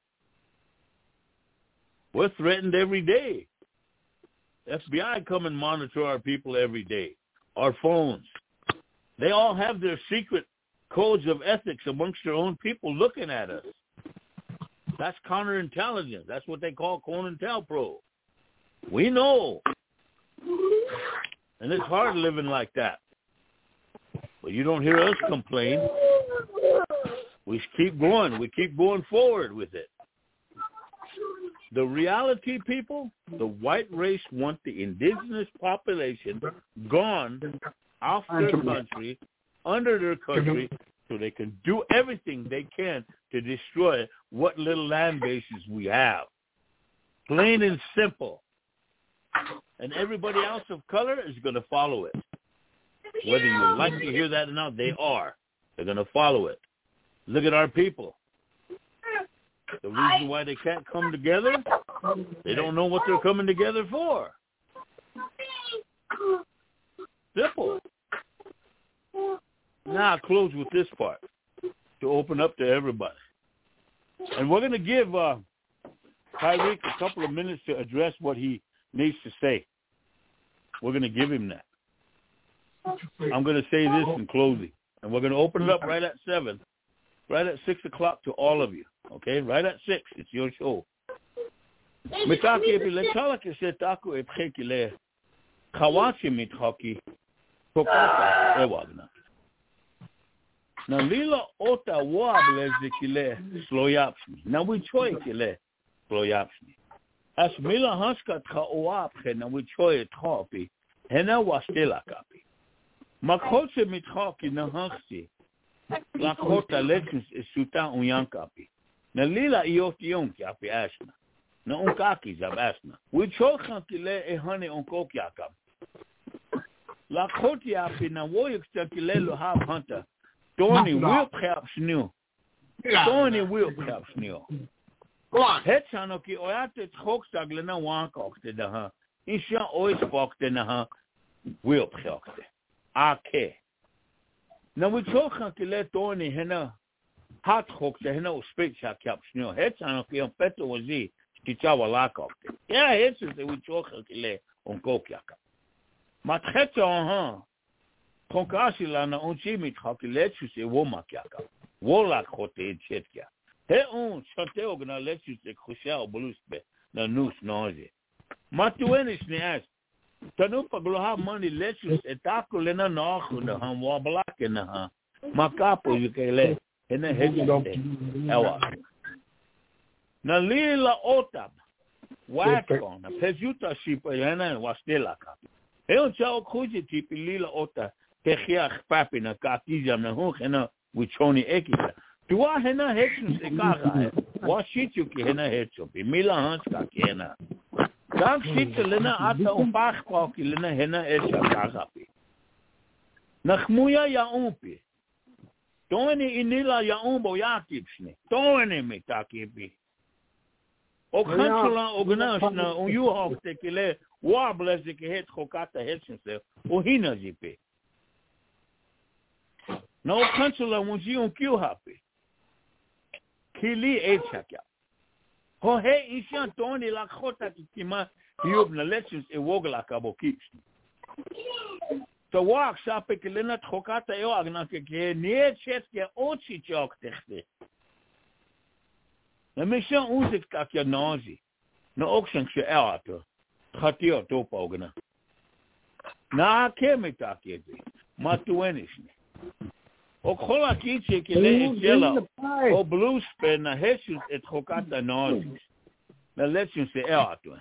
We're threatened every day. F B I come and monitor our people every day. Our phones. They all have their secret codes of ethics amongst their own people looking at us. That's counterintelligence. That's what they call COINTELPRO. We know. And it's hard living like that. But you don't hear us complain. We keep going. We keep going forward with it. The reality, people, the white race want the indigenous population gone off their country, under their country, so they can do everything they can to destroy what little land bases we have. Plain and simple. And everybody else of color is going to follow it. Whether you like to hear that or not, they are. They're going to follow it. Look at our people. The reason why they can't come together, they don't know what they're coming together for. Simple. Now I'll close with this part to open up to everybody. And we're going to give uh, Tyreek a couple of minutes to address what he needs to say. We're going to give him that. I'm going to say this in closing. And we're going to open it up right at seven, right at six o'clock to all of you. Okay? Right at six. It's your show. Mitaki epiletala ke se taku eprekile kawachi mitaki tokata ewagna. Na lila ota wable zikile sloyapsni. Na we choy kile sloyapsni. As mila haska ka oapche na we choy topi hena wastela kapi. Makotse mitaki na haksi la kota lechus esuta unyankapi. Na lila iotion kapi asna. Na unkaki zab asna. We chokan kile ehane unkokyakam. La koti api na woyuk kile lo hab hunter. Tony will perhaps new. Tony will perhaps new. Hetchanoki oate hoksagla na wankokte da ha. Isha oispokte na ha. Will perhaps. Ake. Na we chokan kile Tony hena hot hokte hena speak cha caps new. Hetchanoki on peto wazi kichawa lakokte. Yeah, it's the we chokan kile on kokyaka. Matreto on ha. Konkashi la na onchi mitaki lechu se womakyaka. Wola kote chetkia. He on chate ogna lechu se khushao buluspe na nus noje. Matuenis ni as. Tanupa gloha money lechu se taku lena nahu na ham wablake na ha. Makapo yukele. Hena hedjite. Ewa. Na lila otab. Wakon. Na pejuta shipa yana wastela ka. He on chao kuji tipi lila otab. Techiach papi na kakizam na hoch na wichoni ekisa. Tua hena hechus e kara. Wa shitu ki hena hechu. Bi mila hanska ki hena. Dank shitu lena ata umpach kwa ki lena hena echa kara pi. Nakhmuya ya umpi. Toni inila ya umbo ya kipsne. Toni me takipi. O kansula ognasna on you hofte kile wables ik het gokata hetsense. O hina jipe. No kansula wonji on kill happy. Kili echaka. Ho he ishan toni la khota kima yub na lessons e wogla kabokips. To walk shop ik lena khokata yo agna ke nie chet ke ochi chok techte. Na mission uzik kak ya nazi. Na okshen she erato. Khatio to pogna. Na kemita kezi. Matuenishne. O khola kiche ke le jela. O blue spen na hesus et khokata nazi. Na letsun se erato.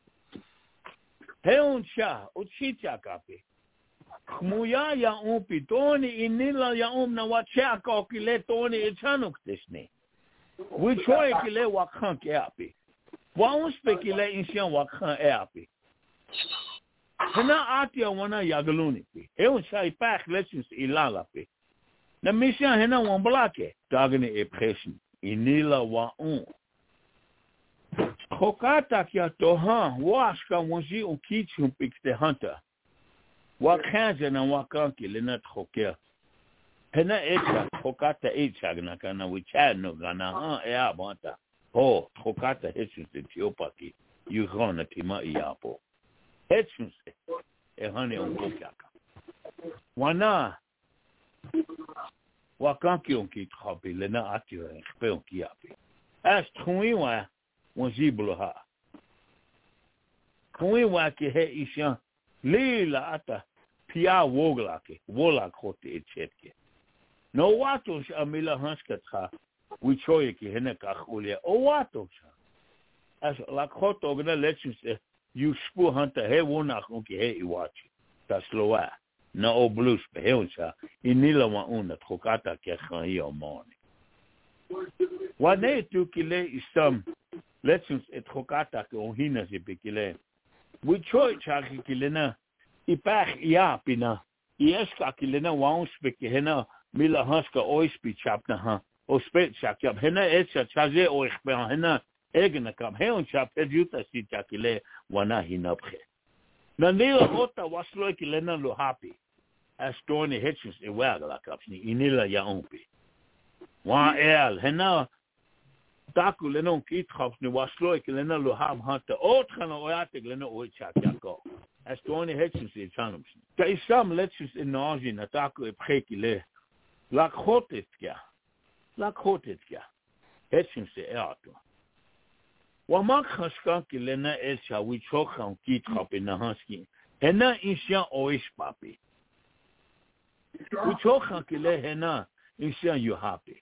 Heon cha o chicha kape. Muya ya umpi toni inila ya um na wacha ko kile toni echanuk desne. We try kile wakhan ke api. Wa un spekile inshan wakhan e api. Hena atia wana yagaluni pi. E un sai pak lessons ilala pi. Na mission hena wan blake dagene e pression inila wa un. Khokata kya tohan washka wonji un kichum pikte hunter. Wakhanza na wakanki lena trokia. Hena echa trokata echa gana kana wichano gana ha e abanta. Oh, trokata hetsus de tiopaki. You gonna tima iapo. Hetsus e hane on kokaka. Wana wakanki on ki tropi lena atio e khpe on ki api. As truiwa wonjiblo ha. Truiwa ki he ishan lila ata pia woglake wola khote etchetke no watos amila hanskatha we choyeki hena kakhulia o watos as la khoto gna lechus you spu hunter he wonach onke he iwachi tasloa na o blues behelsa inila wa una trokata ke khan yo moni wane tu kile isam lechus et trokata ke on hina se bekile we choy chaki kilena ipach ya pina ieska kilena waun speke hena mila haska oispi chapna ha o spet chakab hena etcha chaze o ikhbe hena egna kam heon chap eduta si chakile wana hinapre na nila ota waslo kilena lo happy astoni hetchus e wagla kapni inila ya ompi wa el hena taku lenon kit khapni waslo kilena lo ham hanta otrana oyate kilena o chakako as toni hetsus e chanums. Ka isam letsus in nazi na taku e prekile. La khotetkia. La khotetkia. Hetsus e erto. Wa mak khaskan ki lena elcha wi chokhan ki trape na hanski. Hena inshan oish papi. Wi chokhan ki le hena inshan you happy.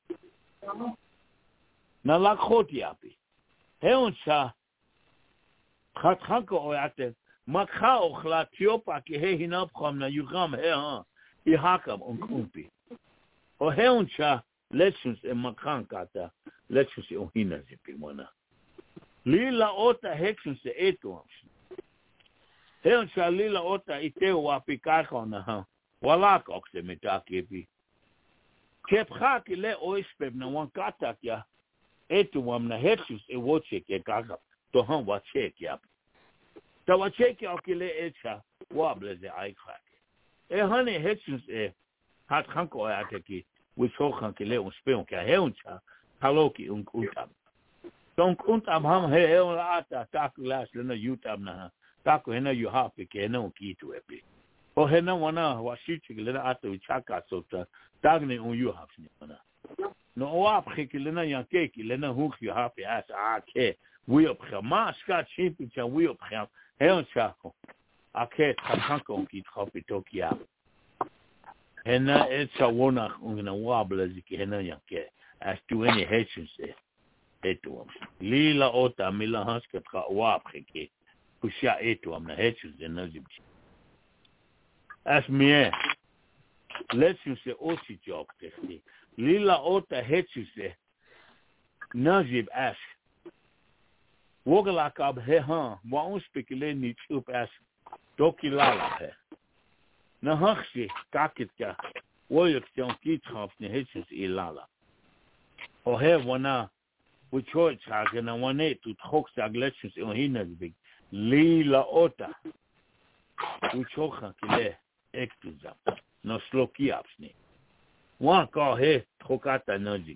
Na la khotiapi. Heoncha khathanko oyate Makha okhla tiopa ki he hinap kham na yugam he ha I hakam on kumpi. O he uncha lessons e makhan kata lessons e hina zipi mona. Lila ota hexons e etoams. He uncha lila ota iteo wapi kakha na ha walak okse metakepi. Kepha ki le oispeb na wan kata kya etoam na hexons e woche ke kakha to han wache kya. Ta wacheki okile echa wableze aikrak. E hane hetsus e hat khanko ateki which ho khankile un speon ka heuncha haloki un kuntam. Don kuntam ham he eon ata takulas lena yutam na taku hena yu hapi ke no kitu epi. O hena wana wasichi lena ata uchaka sota tagne un yu hafni mana. No oap khikilena yankeki lena huk yu hapi as ake we op khama ska chipi cha we op kham Heon chako, ake takanko ki tropi tokia. Hena etsa wonach ungna wabla ziki hena yanke. As to any hetchens e. Etuam. Lila ota mila hanska tra wapke. Kusha etuam na hetchens e nazibchi. As mie. Let's you say osi jok tehti. Lila ota hechuse. Nazib ash. Wogalakab he han. Wa un spikile ni chup ash. Doki lala he. Na hakshi kakitka. Woyuk tion kitraf ni hechus ilala. O he wana. We choice hagen and one eight to talk saglections on hinasbig. Lila ota. We choka kile ektizam. No sloki apsni. One call he tokata nojiks.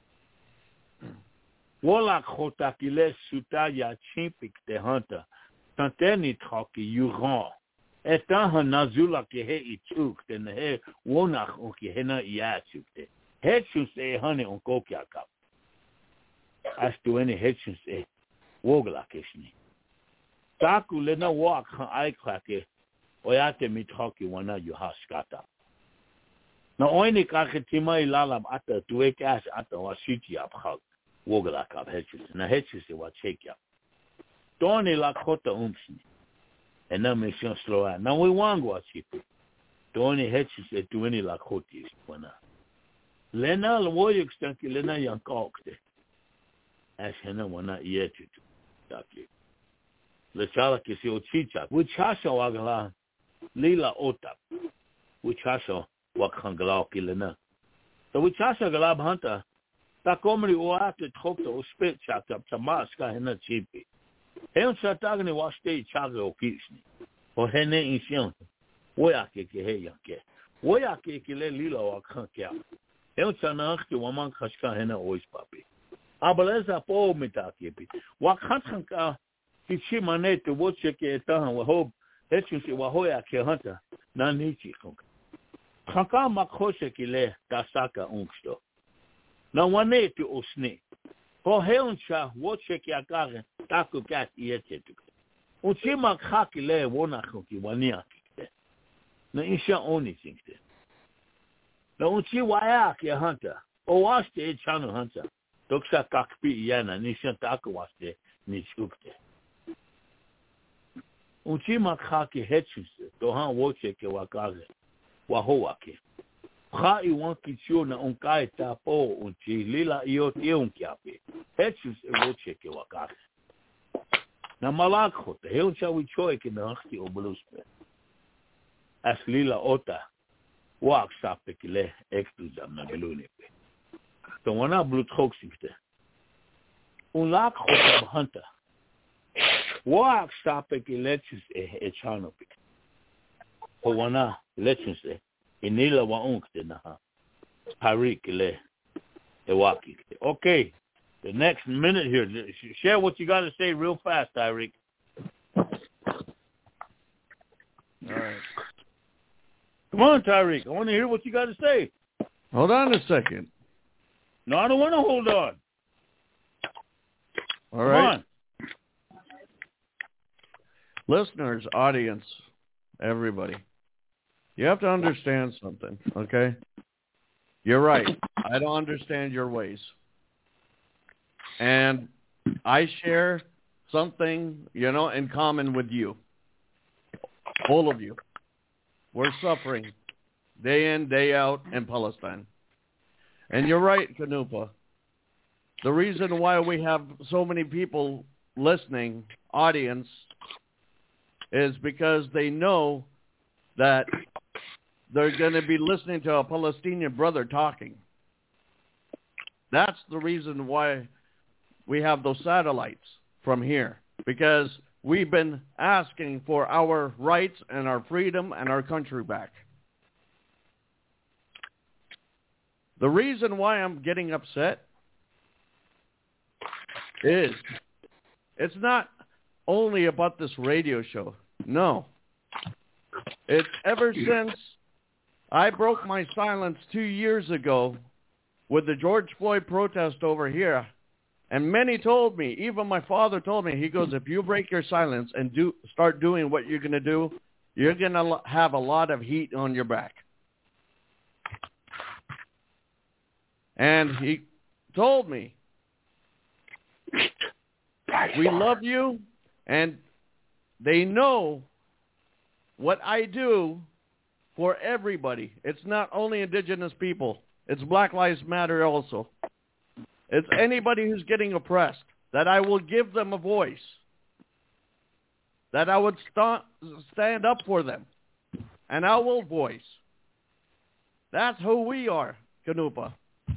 Wala kota kile suta ya chimpik de hunter. Tanteni troki yuran. Etan han nazula ke he ituk den he wonach on ki hena iachukte. Hechus e honey on kokiakap. As to any hedges a woglakishni. Taku lena walk han aikrake, oyate mithoki wana you haskata. Na oini kaketima ilalam ata tuek as ata washiti abhag, woglakab hedges, na hedges e wachekia. Tony la kota umsni, and na mission slow. Now we want wachipi. Tony hedges e tueni la kotis wana. Lena woyuk stanki lena yankokte. As hena wana yetu taki. Le chala kisi ochicha. Wichasha wagala lila otap. Wichasha wakangala kilena. So wichasha galab hunter. Takomri oate trokta o spit chata tamaska hena chipi. Hen chatagni washte chaga okisni. O hene insion. Woyake ke he yanke. Woyake kile lila wakankia. Hen chanakti waman kashka hena ois papi. Abaleza po mitakipi. Wakhanka kichimane to watch ke tahan wa hob hechunsi wa hoya ke hunter na nichi kunk. Khanka makhoshe kile tasaka unksto. Na wane to osne. Ho heuncha watch ke akare taku kat yetetu. Unchima khakile wona khunki wania kite. Na isha oni sinkte. Na unchi waya ke hunter. O waste channel hunter. Doksa kakpi yana nishan takwaste ni chukte. Unchima khaki hechuse dohan woche ke wakage wahowake. Kha iwan kichio na unkai tapo unchi lila iote unkiape. Hechuse woche ke wakage. Na malakhote heuncha wichoe ke na khti obeluspe. As lila ota wak sape kile ektuzam na belunepe. So wana blue trok sikte. Un lak khotab hunter. Wa sape ki letchus e e chanopik. O wana letchus e inila wa unkte na ha. Parik le e waki. Okay. The next minute here. Share what you got to say real fast, Tyreek. All right. Come on, Tyreek. I want to hear what you got to say. Hold on a second. No, I don't want to hold on. All Come right. on. Listeners, audience, everybody. You have to understand something, okay? You're right. I don't understand your ways. And I share something, you know, in common with you. All of you. We're suffering day in, day out in Palestine. And you're right, Kanupa. The reason why we have so many people listening, audience, is because they know that they're going to be listening to a Palestinian brother talking. That's the reason why we have those satellites from here, because we've been asking for our rights and our freedom and our country back. The reason why I'm getting upset is it's not only about this radio show. No. It's ever since I broke my silence two years ago with the George Floyd protest over here. And many told me, even my father told me, he goes, if you break your silence and do start doing what you're going to do, you're going to have a lot of heat on your back. And he told me, we love you, and they know what I do for everybody. It's not only indigenous people. It's Black Lives Matter also. It's anybody who's getting oppressed, that I will give them a voice, that I would st- stand up for them, and I will voice. That's who we are, Kanupa.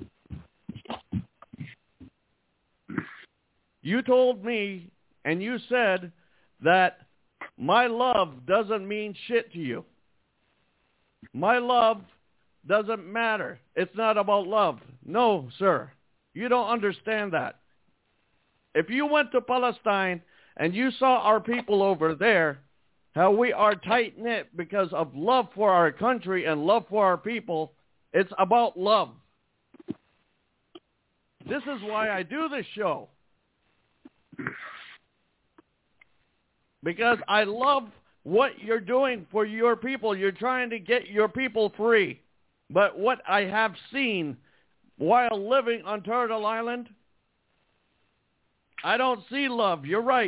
You told me, and you said that my love doesn't mean shit to you. My love doesn't matter. It's not about love. No, sir. You don't understand that. If you went to Palestine and you saw our people over there, how we are tight-knit because of love for our country and love for our people, it's about love. This is why I do this show. Because I love what you're doing for your people. You're trying to get your people free. But what I have seen while living on Turtle Island, I don't see love. You're right.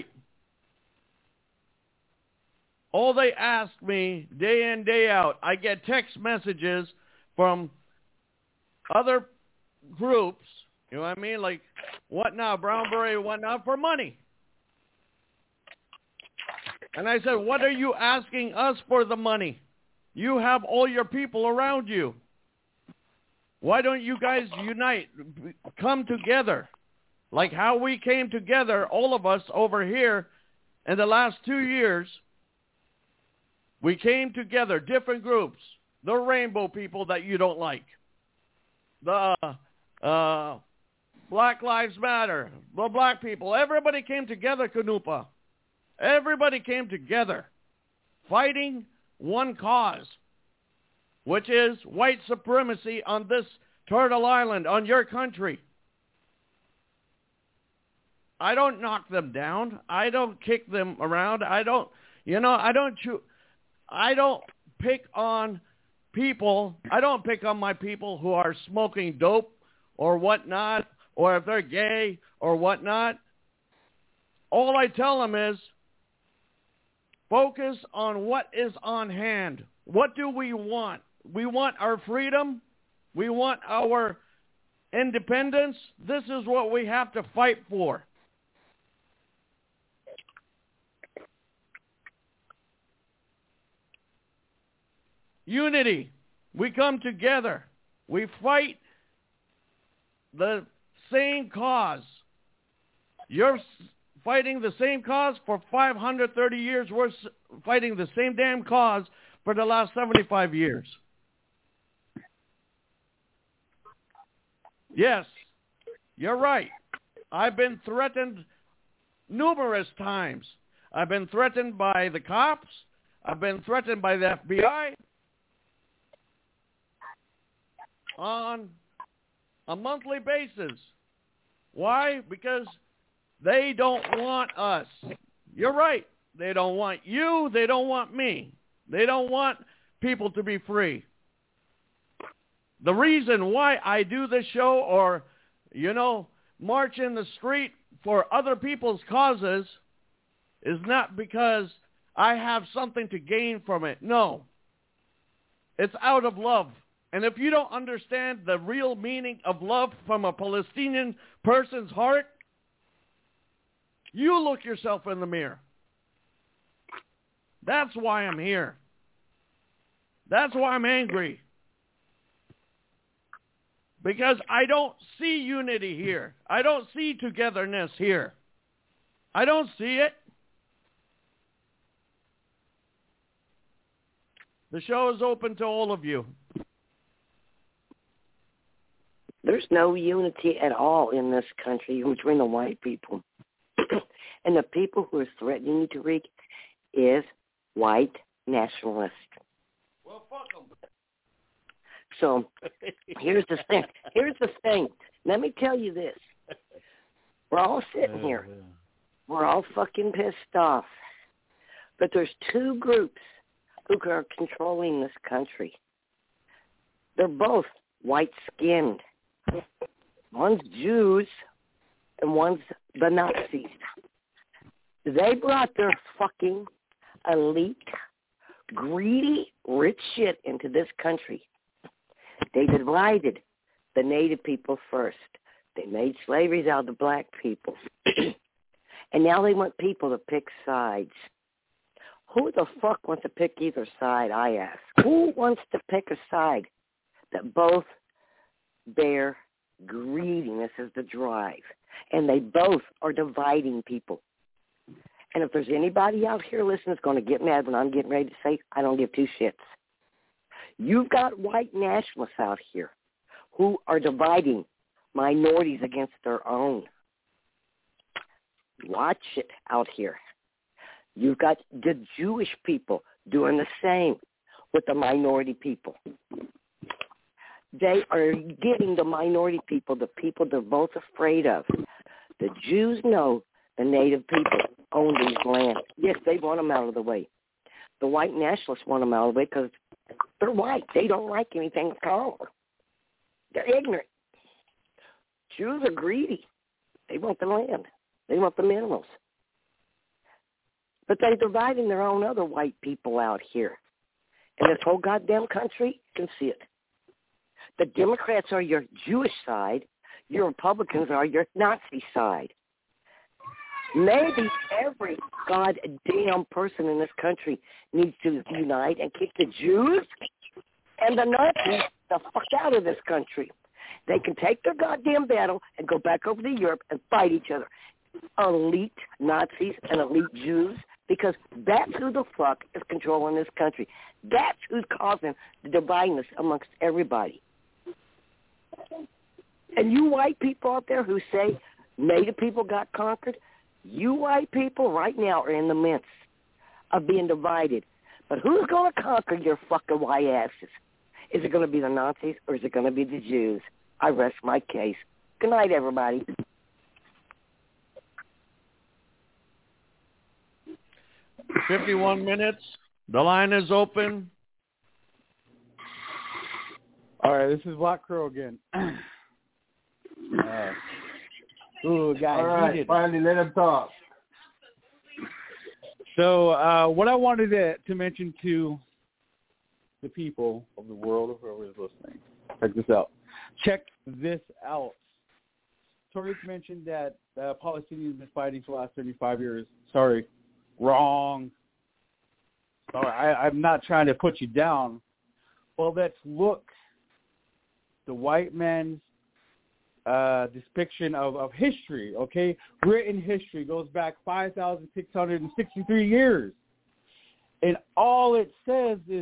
All they ask me day in, day out, I get text messages from other groups, you know what I mean? Like, what now, Brown Beret, what now, for money. And I said, what are you asking us for the money? You have all your people around you. Why don't you guys unite, come together, like how we came together, all of us over here in the last two years. We came together, different groups, the rainbow people that you don't like, the uh, Black Lives Matter, the black people. Everybody came together, Kanupa. Everybody came together, fighting one cause, which is white supremacy on this Turtle Island, on your country. I don't knock them down. I don't kick them around. I don't, you know, I don't chew. I don't pick on people. I don't pick on my people who are smoking dope or whatnot, or if they're gay or whatnot. All I tell them is focus on what is on hand. What do we want? We want our freedom. We want our independence. This is what we have to fight for. Unity. We come together. We fight the same cause. You're fighting the same cause for five hundred thirty years. We're fighting the same damn cause for the last seventy-five years. Yes, you're right. I've been threatened numerous times. I've been threatened by the cops. I've been threatened by the F B I. On a monthly basis. Why? Because they don't want us. You're right. They don't want you. They don't want me. They don't want people to be free. The reason why I do this show, or, you know, march in the street for other people's causes, is not because I have something to gain from it. No. It's out of love. And if you don't understand the real meaning of love from a Palestinian person's heart, you look yourself in the mirror. That's why I'm here. That's why I'm angry. Because I don't see unity here. I don't see togetherness here. I don't see it. The show is open to all of you. There's no unity at all in this country between the white people. And the people who are threatening you, Tariq, is white nationalists. Well, fuck them. So here's the thing. Here's the thing. Let me tell you this. We're all sitting here. We're all fucking pissed off. But there's two groups who are controlling this country. They're both white-skinned. One's Jews and one's the Nazis. They brought their fucking elite, greedy, rich shit into this country. They divided the native people first. They made slavery out of the black people. And now they want people to pick sides. Who the fuck wants to pick either side, I ask? Who wants to pick a side that both bear greediness as the drive? And they both are dividing people. And if there's anybody out here listening that's going to get mad when I'm getting ready to say, I don't give two shits. You've got white nationalists out here who are dividing minorities against their own. Watch it out here. You've got the Jewish people doing the same with the minority people. They are giving the minority people the people they're both afraid of. The Jews know the native people own these lands. Yes, they want them out of the way. The white nationalists want them out of the way because they're white. They don't like anything color. They're ignorant. Jews are greedy. They want the land. They want the minerals. But they're dividing their own other white people out here. And this whole goddamn country can see it. The Democrats are your Jewish side. Your Republicans are your Nazi side. Maybe every goddamn person in this country needs to unite and kick the Jews and the Nazis the fuck out of this country. They can take their goddamn battle and go back over to Europe and fight each other. Elite Nazis and elite Jews, because that's who the fuck is controlling this country. That's who's causing the dividedness amongst everybody. And you white people out there who say Native people got conquered, you white people right now are in the midst of being divided. But who's going to conquer your fucking white asses? Is it going to be the Nazis or is it going to be the Jews? I rest my case. Good night, everybody. fifty-one minutes. The line is open. All right, this is Black Crow again. uh, ooh, guys. All right, finally, let him talk. So uh, what I wanted to, to mention to the people of the world, or whoever is listening, check this out. Check this out. Torres mentioned that uh, Palestinians have been fighting for the last thirty-five years. Sorry, wrong. Sorry, I, I'm not trying to put you down. Well, let's look. The white man's uh, depiction of, of history, okay? Written history goes back five thousand six hundred sixty-three years. And all it says is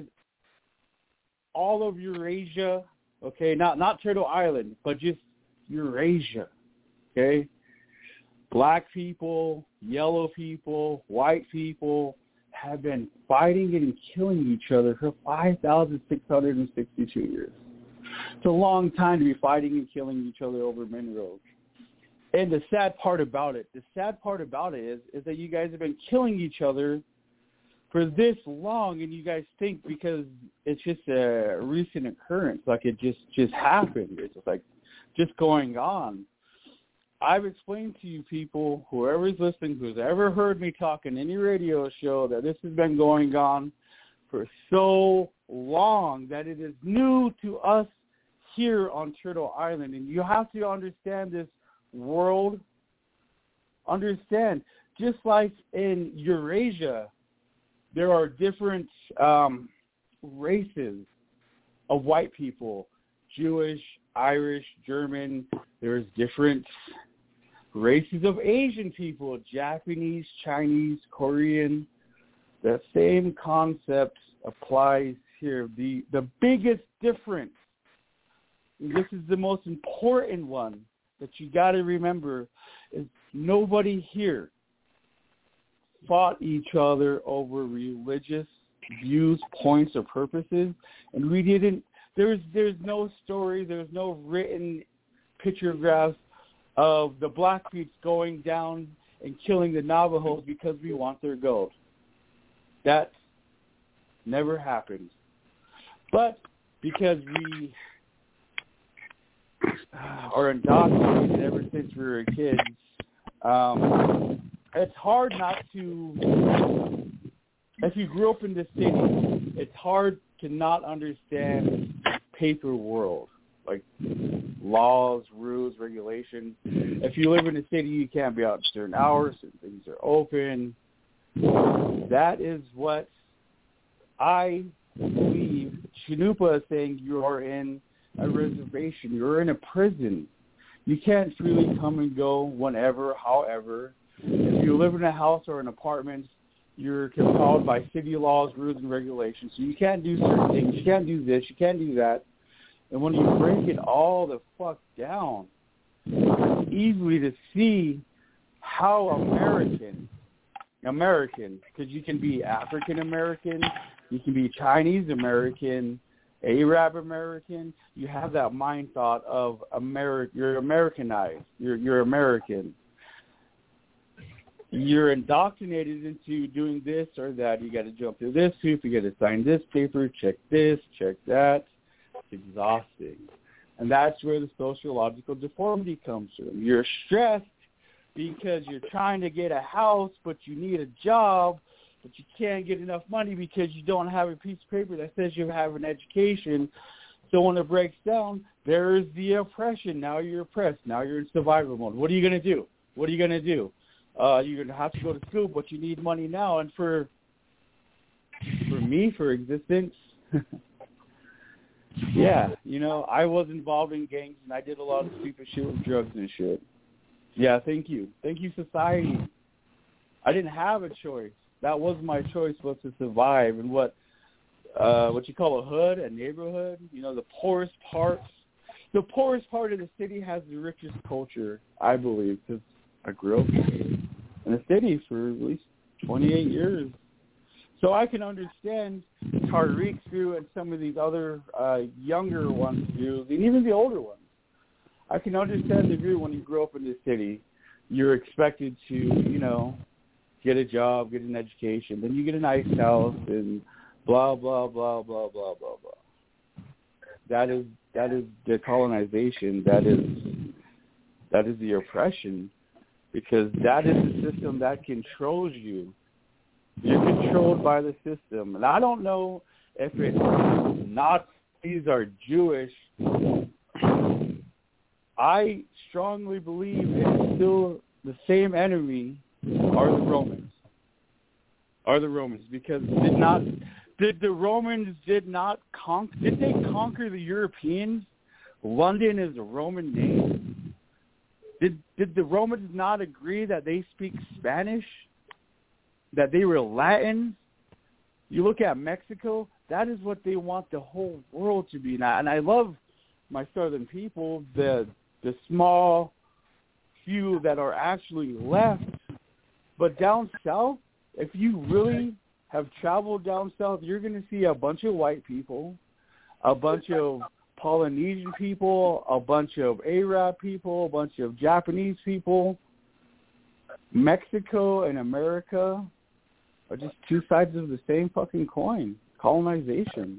all of Eurasia, okay? Not not Turtle Island, but just Eurasia, okay? Black people, yellow people, white people have been fighting and killing each other for five thousand six hundred sixty-two years. It's a long time to be fighting and killing each other over minerals. And the sad part about it, the sad part about it is, is that you guys have been killing each other for this long, and you guys think because it's just a recent occurrence, like it just, just happened. It's just like just going on. I've explained to you people, whoever's listening, who's ever heard me talk in any radio show, that this has been going on for so long that it is new to us here on Turtle Island. And you have to understand this world. Understand, just like in Eurasia, there are different um, races of white people, Jewish, Irish, German. There's different races of Asian people, Japanese, Chinese, Korean. The same concept applies here. The the biggest difference, this is the most important one that you got to remember, is nobody here fought each other over religious views, points, or purposes, and we didn't. There's there's no story, there's no written pictographs of the Blackfeets going down and killing the Navajos because we want their gold. That never happened. But because we are indoctrinated ever since we were kids, um, it's hard not to, if you grew up in the city, it's hard to not understand paper world, like laws, rules, regulations. If you live in a city, you can't be out at certain hours. Certain things are open. That is what I believe Chanupa is saying. You are in a reservation. You're in a prison. You can't freely come and go whenever, however. If you live in a house or an apartment, you're compelled by city laws, rules, and regulations. So you can't do certain things. You can't do this. You can't do that. And when you break it all the fuck down, it's easy to see how American, American, because you can be African American, you can be Chinese American, Arab American. You have that mind thought of Ameri- you're Americanized. You're you're American. You're indoctrinated into doing this or that. You got to jump through this hoop. You got to sign this paper, check this, check that. It's exhausting. And that's where the sociological deformity comes from. You're stressed because you're trying to get a house, but you need a job, but you can't get enough money because you don't have a piece of paper that says you have an education. So when it breaks down, there's the oppression. Now you're oppressed. Now you're in survival mode. What are you going to do? What are you going to do? Uh, you're going to have to go to school, but you need money now. And for for me, for existence, yeah, you know, I was involved in gangs, and I did a lot of stupid shit with drugs and shit. Yeah, thank you. Thank you, society. I didn't have a choice. That was my choice, was to survive. And what uh, what you call a hood, a neighborhood, you know, the poorest parts. The poorest part of the city has the richest culture, I believe, because I grew up in the city for at least twenty-eight years. So I can understand Tariq's view and some of these other uh, younger ones' views, and even the older ones. I can understand the view when you grow up in the city. You're expected to, you know, get a job, get an education, then you get a nice house, and blah, blah, blah, blah, blah, blah, blah. That is, that is the colonization. That is, that is the oppression. Because that is the system that controls you. You're controlled by the system. And I don't know if it's Nazis or Jewish. I strongly believe it's still the same enemy are the Romans. Are the Romans. Because did not did the Romans did not conquer did they conquer the Europeans? London is a Roman name. Did did the Romans not agree that they speak Spanish? That they were Latin? You look at Mexico, that is what they want the whole world to be. And I, and I love my southern people, the the small few that are actually left. But down south, if you really have traveled down south, you're going to see a bunch of white people, a bunch of Polynesian people, a bunch of Arab people, a bunch of Japanese people. Mexico and America are just two sides of the same fucking coin. Colonization.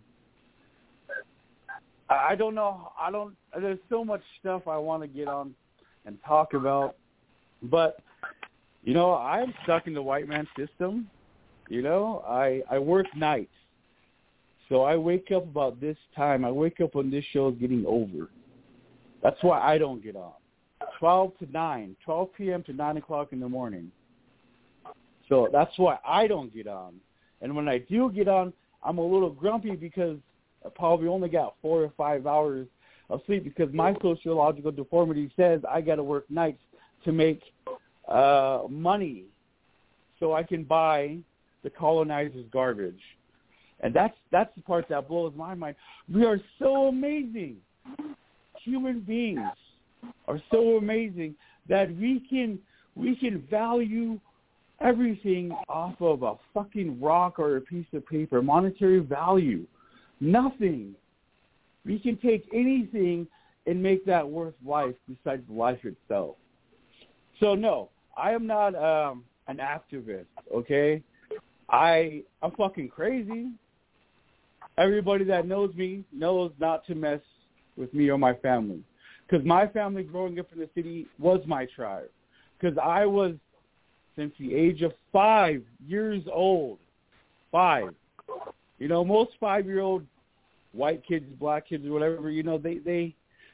I don't know. I don't. There's so much stuff I want to get on and talk about, but you know, I'm stuck in the white man system. You know, I I work nights. So I wake up about this time. I wake up when this show is getting over. That's why I don't get on. twelve to nine, twelve p.m. to nine o'clock in the morning. So that's why I don't get on. And when I do get on, I'm a little grumpy because I probably only got four or five hours of sleep because my sociological deformity says I got to work nights to make uh, money so I can buy the colonizers' garbage. And that's that's the part that blows my mind. We are so amazing. Human beings are so amazing that we can we can value everything off of a fucking rock or a piece of paper. Monetary value. Nothing. We can take anything and make that worth life besides life itself. So no, I am not um, an activist, okay? I I'm fucking crazy. Everybody that knows me knows not to mess with me or my family. Because my family growing up in the city was my tribe. Because I was, since the age of five years old, five. You know, most five-year-old white kids, black kids, or whatever, you know, they, they,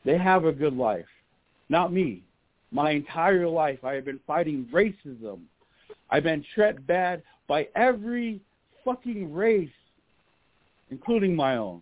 they have a good life. Not me. My entire life I have been fighting racism. I've been treated bad by every fucking race, including my own.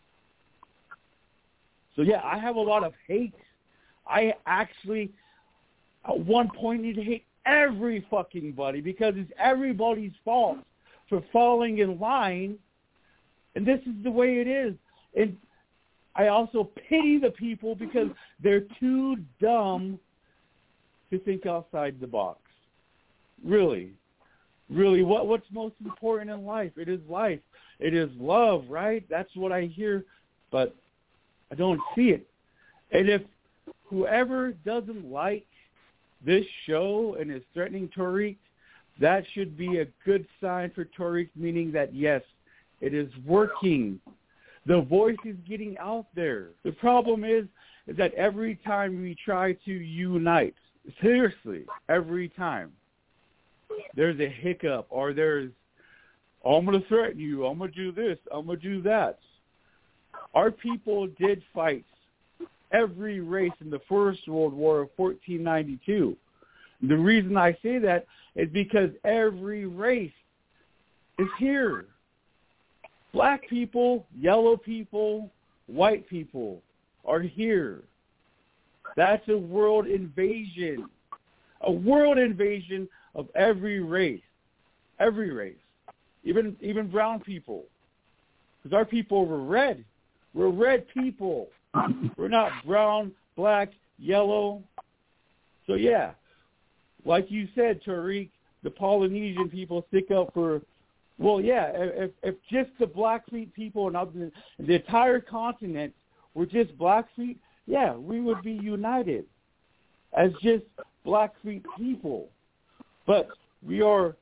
So yeah, I have a lot of hate. I actually, at one point, need to hate every fucking buddy because it's everybody's fault for falling in line, and this is the way it is. And I also pity the people because they're too dumb to think outside the box. Really, really, what what's most important in life? It is life. It is love, right? That's what I hear, but I don't see it. And if whoever doesn't like this show and is threatening Tariq, that should be a good sign for Tariq, meaning that, yes, it is working. The voice is getting out there. The problem is, is that every time we try to unite, seriously, every time, there's a hiccup or there's, oh, I'm going to threaten you, I'm going to do this, I'm going to do that. Our people did fight every race in the First World War of fourteen ninety-two. The reason I say that is because every race is here. Black people, yellow people, white people are here. That's a world invasion. A world invasion of every race. Every race. Even even brown people. Because our people were red. We're red people. We're not brown, black, yellow. So yeah, like you said, Tariq, the Polynesian people stick up for, well, yeah, if, if just the Blackfeet people and the, the entire continent were just Blackfeet, yeah, we would be united as just Blackfeet people. But we are,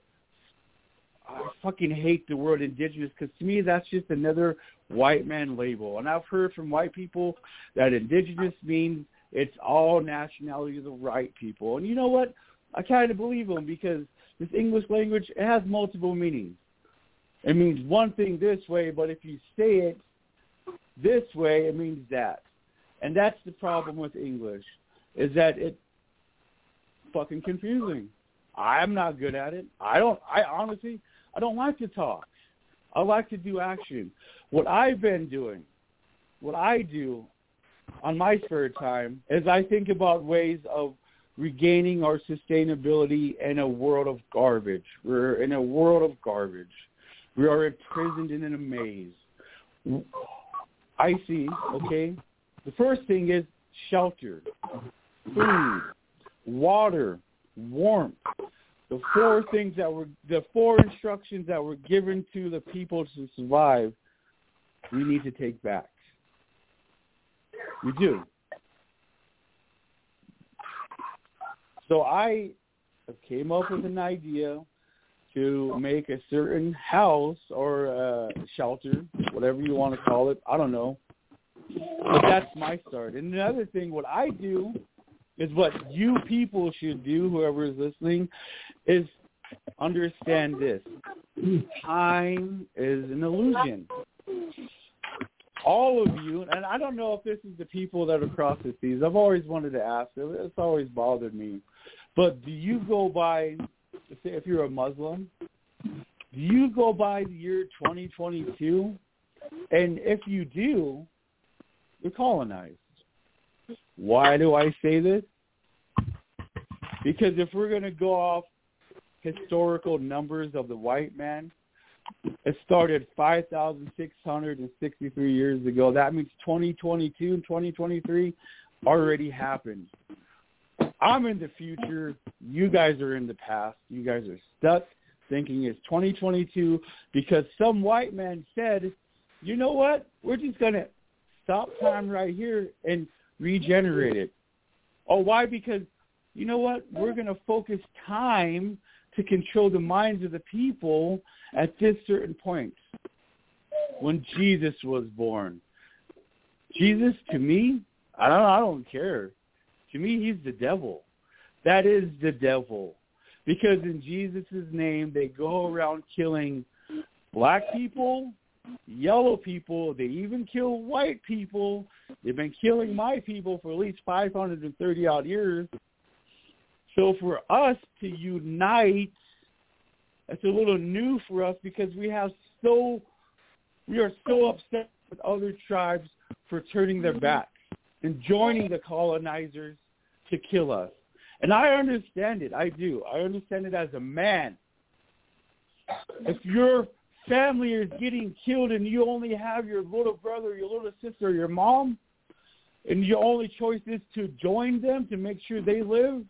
I fucking hate the word indigenous because to me that's just another white man label. And I've heard from white people that indigenous means it's all nationalities of white people. And you know what? I kind of believe them because this English language, it has multiple meanings. It means one thing this way, but if you say it this way, it means that. And that's the problem with English, is that it's fucking confusing. I'm not good at it. I don't, I honestly, I don't like to talk. I like to do action. What I've been doing, what I do on my spare time is I think about ways of regaining our sustainability in a world of garbage. We're in a world of garbage. We are imprisoned in a maze. I see, okay? The first thing is shelter, food, water, warmth. The four things that were, the four instructions that were given to the people to survive, we need to take back. We do. So I came up with an idea to make a certain house or a shelter, whatever you want to call it. I don't know. But that's my start. And another thing, what I do is what you people should do, whoever is listening, is understand this. Time is an illusion. All of you, and I don't know if this is the people that are across the seas. I've always wanted to ask. It's always bothered me. But do you go by, say if you're a Muslim, do you go by the year twenty twenty-two? And if you do, you're colonized. Why do I say this? Because if we're going to go off historical numbers of the white man, it started five thousand six hundred sixty-three years ago. That means twenty twenty-two and twenty twenty-three already happened. I'm in the future. You guys are in the past. You guys are stuck thinking it's twenty twenty-two because some white man said, you know what? We're just going to stop time right here and regenerate it. Oh, why? Because, you know what? We're going to focus time to control the minds of the people at this certain point. When Jesus was born. Jesus, to me, I don't I don't care. To me, he's the devil. That is the devil. Because in Jesus' name, they go around killing black people, yellow people. They even kill white people. They've been killing my people for at least five hundred thirty odd years. So for us to unite, it's a little new for us because we have so, we are so upset with other tribes for turning their backs and joining the colonizers to kill us. And I understand it. I do. I understand it as a man. If your family is getting killed and you only have your little brother, your little sister, your mom, and your only choice is to join them to make sure they live,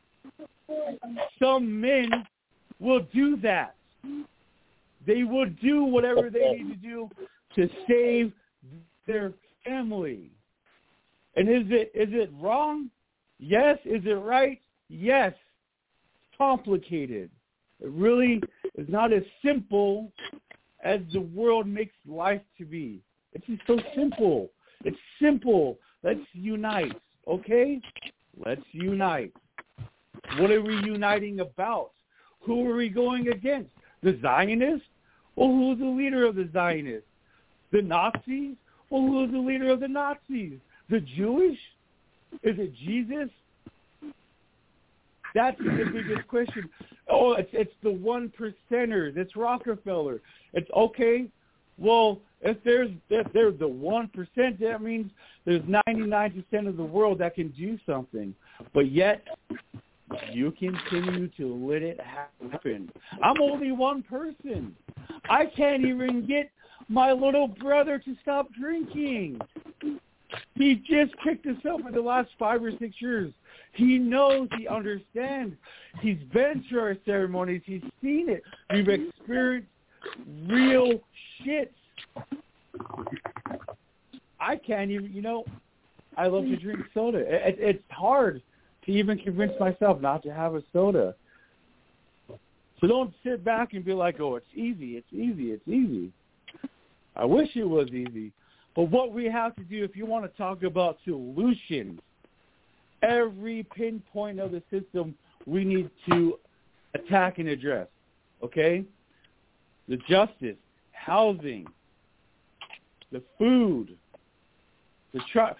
some men will do that. They will do whatever they need to do to save their family. And is it is it wrong? Yes. Is it right? Yes. Complicated. It really is not as simple as the world makes life to be. It's just so simple. It's simple. Let's unite, okay? Let's unite. What are we uniting about? Who are we going against? The Zionists? Well, who's the leader of the Zionists? The Nazis? Well, who's the leader of the Nazis? The Jewish? Is it Jesus? That's the biggest question. Oh, it's it's the one percenters. It's Rockefeller. It's okay. Well, if there's if there's the one percent, that means there's ninety-nine percent of the world that can do something. But yet, you continue to let it happen. I'm only one person. I can't even get my little brother to stop drinking. He just picked us up in the last five or six years. He knows, he understands. He's been to our ceremonies. He's seen it. We've experienced real shit. I can't even, you know, I love to drink soda. It, it's hard to even convince myself not to have a soda. So don't sit back and be like, oh, it's easy, it's easy, it's easy. I wish it was easy. But what we have to do, if you want to talk about solutions, every pinpoint of the system we need to attack and address, okay? The justice, housing, the food, the tri-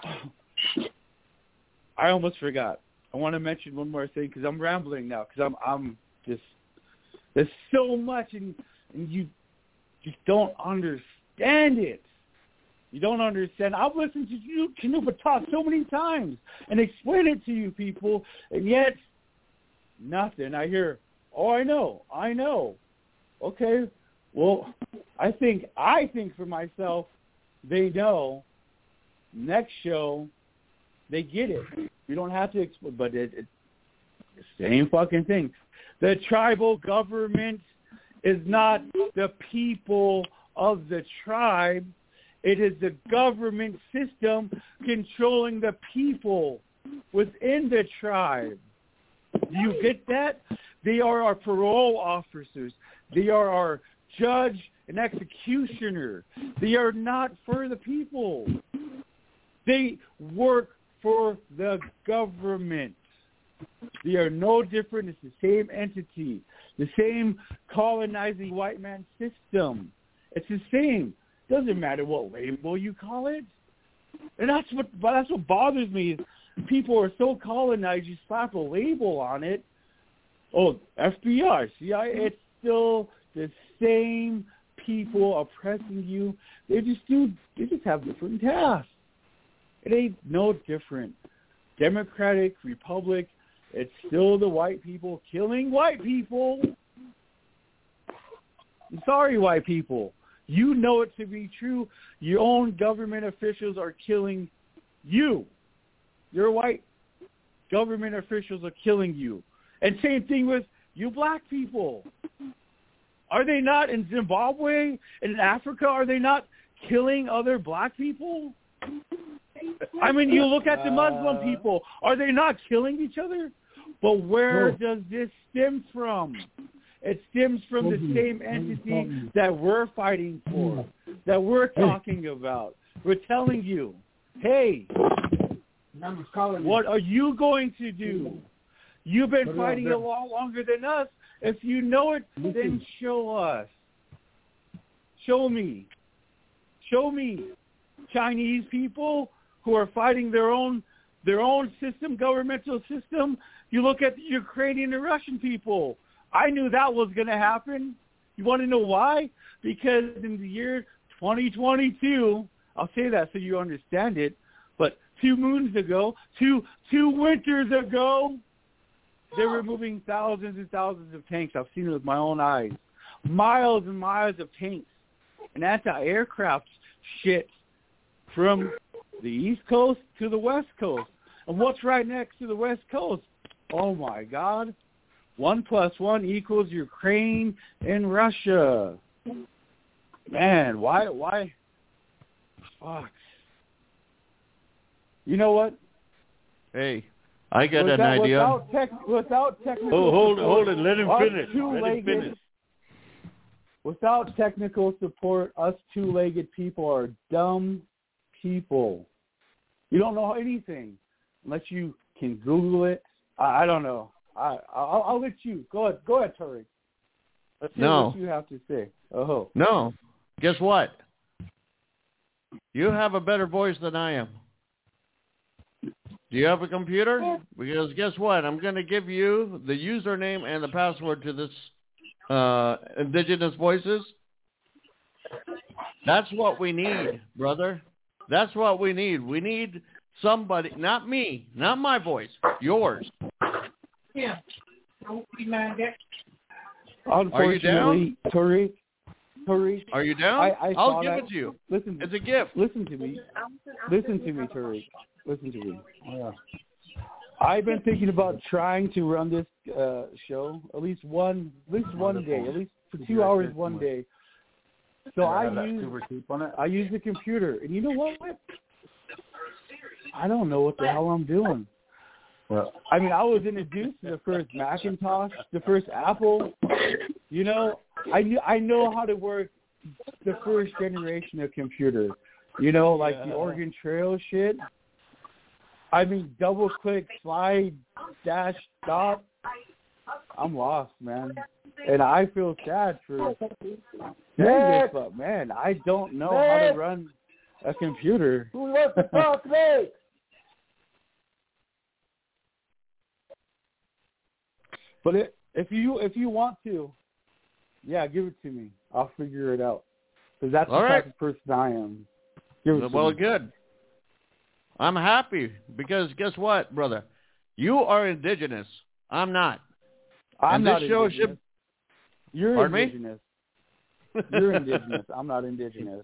I almost forgot. I want to mention one more thing because I'm rambling now because I'm I'm just, there's so much and, and you just don't understand it. You don't understand. I've listened to you, Chanupa, talk so many times and explain it to you people, and yet nothing. I hear, oh, I know, I know. Okay, well, I think I think for myself, they know. Next show, they get it. You don't have to explain, but it, it's the same fucking thing. The tribal government is not the people of the tribe. It is the government system controlling the people within the tribe. Do you get that? They are our parole officers. They are our judge and executioner. They are not for the people. They work for the government. They are no different. It's the same entity, the same colonizing white man system. It's the same. Doesn't matter what label you call it. And that's what that's what bothers me is people are so colonized, you slap a label on it. Oh, F B I, C I A, it's still the same people oppressing you. They just do they just have different tasks. It ain't no different. Democratic, Republic, it's still the white people killing white people. I'm sorry, white people. You know it to be true. Your own government officials are killing you. Your white government officials are killing you. And same thing with you black people. Are they not in Zimbabwe, in Africa, are they not killing other black people? I mean, you look at the Muslim people. Are they not killing each other? But where does this stem from? It stems from the same entity that we're fighting for, that we're talking about. We're telling you, hey, what are you going to do? You've been fighting a lot longer than us. If you know it, then show us. Show me. Show me. Chinese people, who are fighting their own their own system, governmental system. You look at the Ukrainian and Russian people. I knew that was going to happen. You want to know why? Because in the year twenty twenty-two, I'll say that so you understand it, but two moons ago, two two winters ago, they were moving thousands and thousands of tanks. I've seen it with my own eyes. Miles and miles of tanks and anti-aircraft shit from the East Coast to the West Coast. And what's right next to the West Coast? Oh, my God. One plus one equals Ukraine and Russia. Man, why, why? Fuck. You know what? Hey, I got without, an idea. Without, tech, without technical Oh, hold it, support, hold it. Let him us finish. Let two-legged, him finish. Without technical support, us two-legged people are dumb people. You don't know anything unless you can Google it. I, I don't know. I, I'll, I'll let you. Go ahead. Go ahead, Tariq. Let's see No. what you have to say. Oh. No. Guess what? You have a better voice than I am. Do you have a computer? Because guess what? I'm going to give you the username and the password to this uh, Indigenous Voices. That's what we need, brother. That's what we need. We need somebody, not me, not my voice, yours. Yeah. Unfortunately, Tariq, Tariq. Are you down? I, I I'll give that. it to you. Listen, it's a gift. Listen to me. Listen to me, Tariq. Listen to me. Yeah. I've been thinking about trying to run this uh, show at least one, at least one day, at least for two hours one day. So I use I use the computer, and you know what? I don't know what the hell I'm doing. Well, I mean, I was introduced to the first Macintosh, the first Apple. You know, I knew I know how to work the first generation of computer. You know, like yeah. the Oregon Trail shit. I mean, double click, slide, dash, stop. I'm lost, man. And I feel sad for saying this, but man, I don't know Nick. how to run a computer. Who wants to talk, Nick? But it, if you if you want to, yeah, give it to me. I'll figure it out. Because that's All the right. type of person I am. Give it well, to me. good. I'm happy because guess what, brother? You are indigenous. I'm not. I'm and not this show indigenous. should... You're Pardon indigenous. Me? You're indigenous. I'm not indigenous.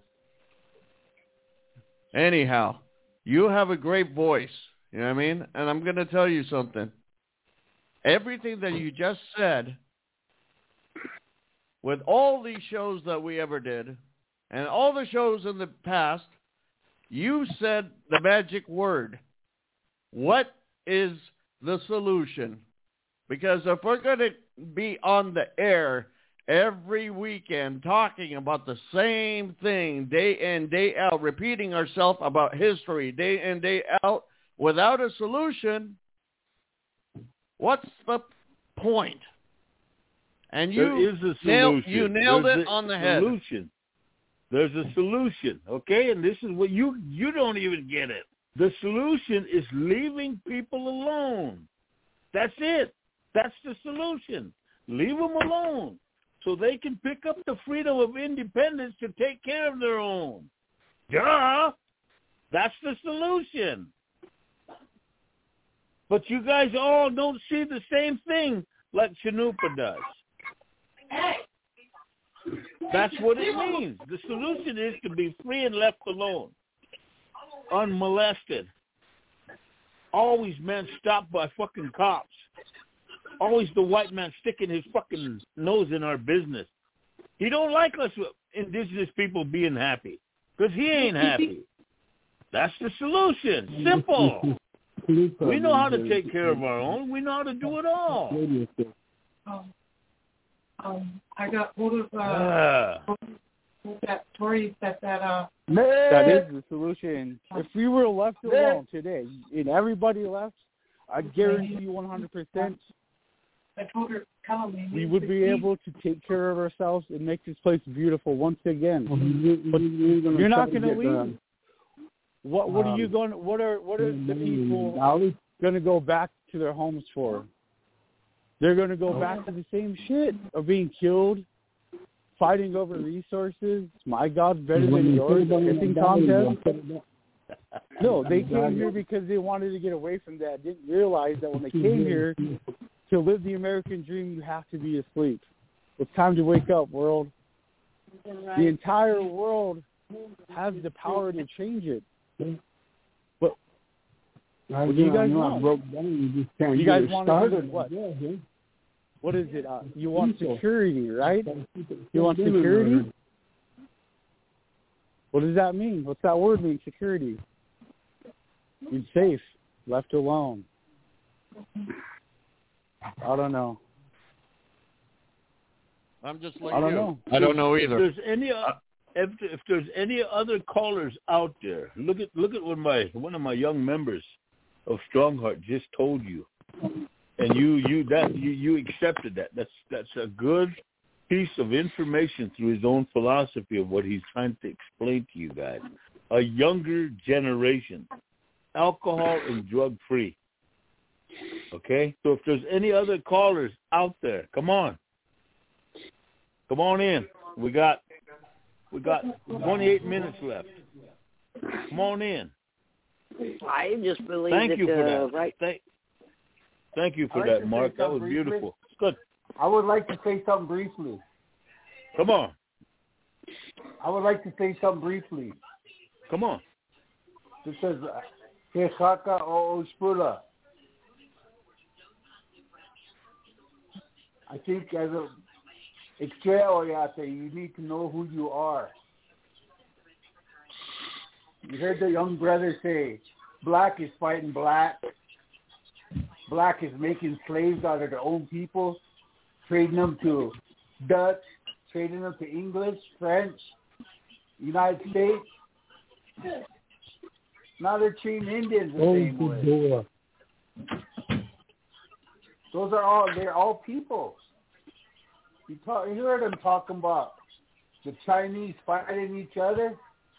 Anyhow, you have a great voice. You know what I mean? And I'm going to tell you something. Everything that you just said, with all these shows that we ever did, and all the shows in the past, you said the magic word. What is the solution? Because if we're going to be on the air every weekend talking about the same thing day in, day out, repeating ourselves about history day in, day out, without a solution, what's the point? And you, there is a nailed, solution. you nailed There's it on the head. Solution. There's a solution, okay? And this is what you you don't even get it. The solution is leaving people alone. That's it. That's the solution. Leave them alone so they can pick up the freedom of independence to take care of their own. Duh! That's the solution. But you guys all don't see the same thing like Chanupa does. That's what it means. The solution is to be free and left alone, unmolested. Always men stopped by fucking cops. Always the white man sticking his fucking nose in our business. He don't like us indigenous people being happy because he ain't happy. That's the solution. Simple. We know how to take care of our own. We know how to do it all. Um, um, I got hold of uh, uh. that Tori that that uh. That is the solution. If we were left alone today, and everybody left, I guarantee you one hundred percent, I told her, tell me. we would be able to take care of ourselves and make this place beautiful once again. But you're not going to leave. What what um, are you going? What are what are the people going to go back to their homes for? They're going to go back to the same shit of being killed, fighting over resources. My God's better than yours. Kissing contest. No, they came here because they wanted to get away from that. Didn't realize that when they came here to live the American dream, you have to be asleep. It's time to wake up, world. The entire world has the power to change it. But what do you guys want? You guys want to do what? What is it? Uh, you want security, right? You want security? What does that mean? What's that word mean, security? You're safe, left alone. I don't know. I'm just like I don't you. know. I don't know either. If there's any, uh, if if there's any other callers out there, look at look at what my one of my young members of Strongheart just told you, and you you that you, you accepted that. That's that's a good piece of information through his own philosophy of what he's trying to explain to you guys. A younger generation, alcohol and drug free. Okay, so if there's any other callers out there, come on. Come on in. We got we got twenty-eight minutes left. Come on in. I just believe Thank that, you for uh, that. right. Thank, thank you for I'd like that, to Mark. say That was something beautiful. Good. I would like to say something briefly. Come on. I would like to say something briefly. Come on. This says, Kehaka o Ospula. I think as a Extraoyate, you need to know who you are. You heard the young brother say, black is fighting black. Black is making slaves out of their own people, trading them to Dutch, trading them to English, French, United States. Now they're treating Indians the same way. Those are all, they're all people. You, talk, you heard them talking about the Chinese fighting each other.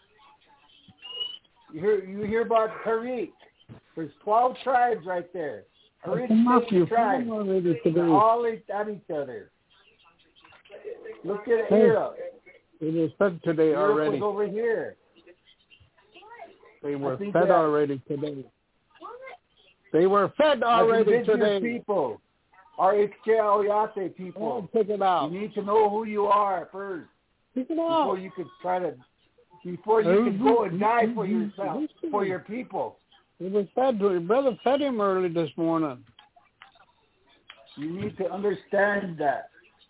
You hear, you hear about Tariq. There's twelve tribes right there. Tariq tribes. They're all at each other. Look at Europe. It was fed today Europe already. was over here. They were fed that, already today. They were fed already today. People are Ixchel people. Oh, pick it out. You need to know who you are first. Pick it out. Before you could try to, before you can go and die for yourself, for your people. He was fed to him. Brother fed him early this morning. You need to understand that.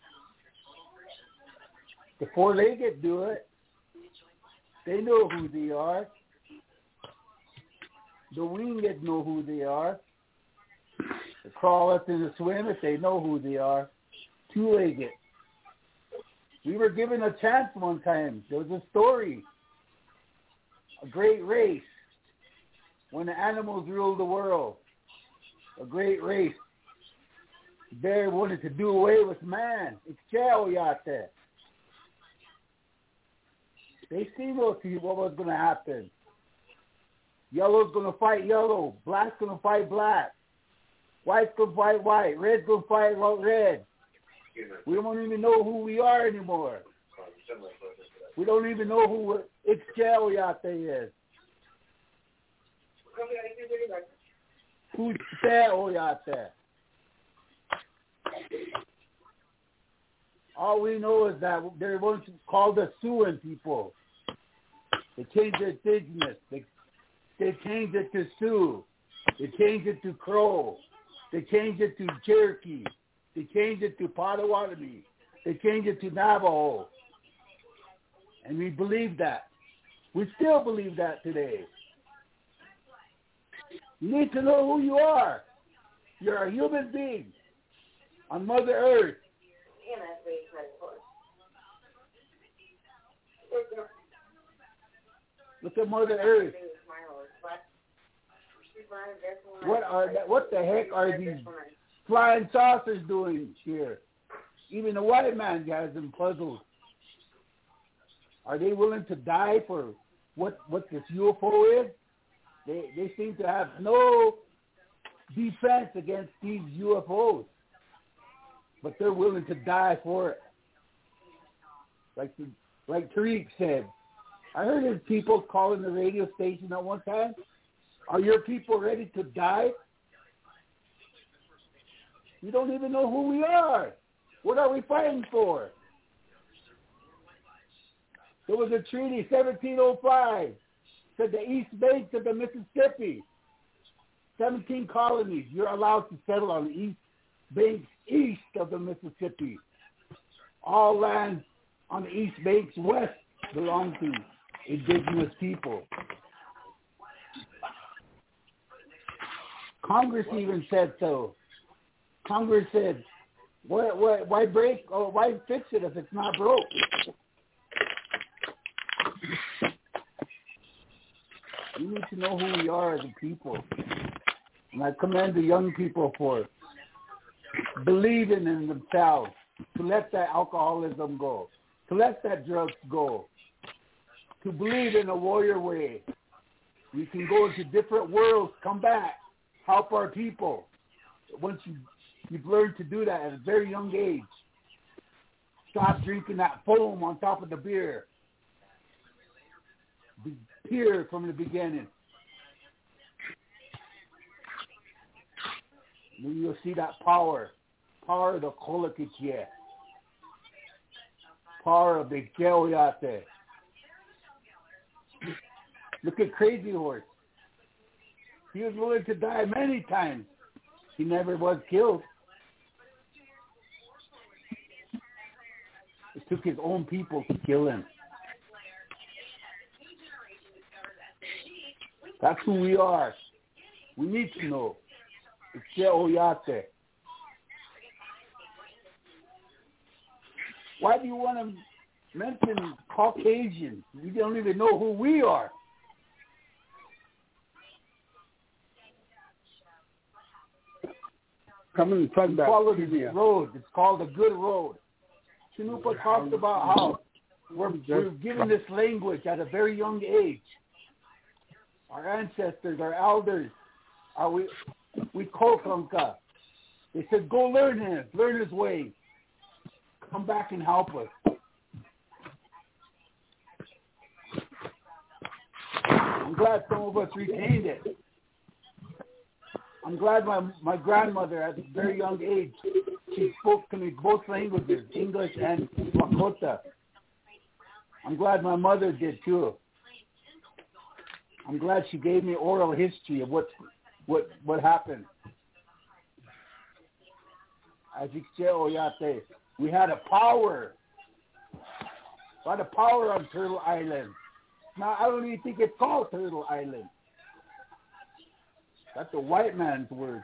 The four-legged do it. They know who they are. The winged know who they are. The crawlers and the swimmers, they know who they are. Two-legged. We were given a chance one time. There was a story. A great race. When the animals ruled the world. A great race. They wanted to do away with man. It's Cheoyate. They see what was going to happen. Yellow's going to fight yellow. Black's going to fight black. White's going to fight white. Red's going to fight red. We don't even know who we are anymore. We don't even know who Ixchel-Oyate is. Who's Oyate? All we know is that they're once called the Siouan people. They changed their indigenous. They, they changed it to Sioux. They changed it to Crow. They changed it to Cherokee. They changed it to Potawatomi. They changed it to Navajo. And we believe that. We still believe that today. You need to know who you are. You're a human being on Mother Earth. Look at Mother Earth. What are that, what the heck are these flying saucers doing here? Even the white man has them puzzled. Are they willing to die for what, what this U F O is? They they seem to have no defense against these U F Os, but they're willing to die for it. Like the, like Tariq said, I heard his people calling the radio station at one time. Are your people ready to die? We don't even know who we are. What are we fighting for? There was a treaty, seventeen oh five, said the East Banks of the Mississippi, seventeen colonies, you're allowed to settle on the East Banks east of the Mississippi. All land on the East Banks west belong to indigenous people. Congress even said so. Congress said, why, why, why break or why fix it if it's not broke? We need to know who we are as a people. And I commend the young people for believing in themselves, to let that alcoholism go, to let that drugs go, to believe in a warrior way. We can go into different worlds, come back, help our people. Once you, you've learned to do that at a very young age, stop drinking that foam on top of the beer. Be pure from the beginning. Then you'll see that power, power of the Kolakitye, power of the Keoyate. Look at Crazy Horse. He was willing to die many times. He never was killed. It took his own people to kill him. That's who we are. We need to know. It's Keoyate. Why do you want to mention Caucasians? You don't even know who we are. Coming from that. Follow the road. It's called a good road. Chinupa talked about how we're, we're given this language at a very young age. Our ancestors, our elders, are we we kokanka. They said, go learn him, learn his ways. Come back and help us. I'm glad some of us retained it. I'm glad my, my grandmother at a very young age, she spoke to me both languages, English and Lakota. I'm glad my mother did too. I'm glad she gave me oral history of what what what happened. As Oyate, we had a power. We had a power on Turtle Island. Now I don't even think it's called Turtle Island. That's the white man's word.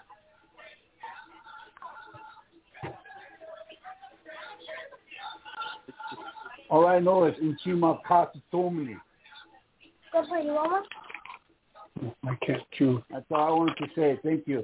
All I know is Inchima Kasutomini. I can't chew. That's all I wanted to say. Thank you.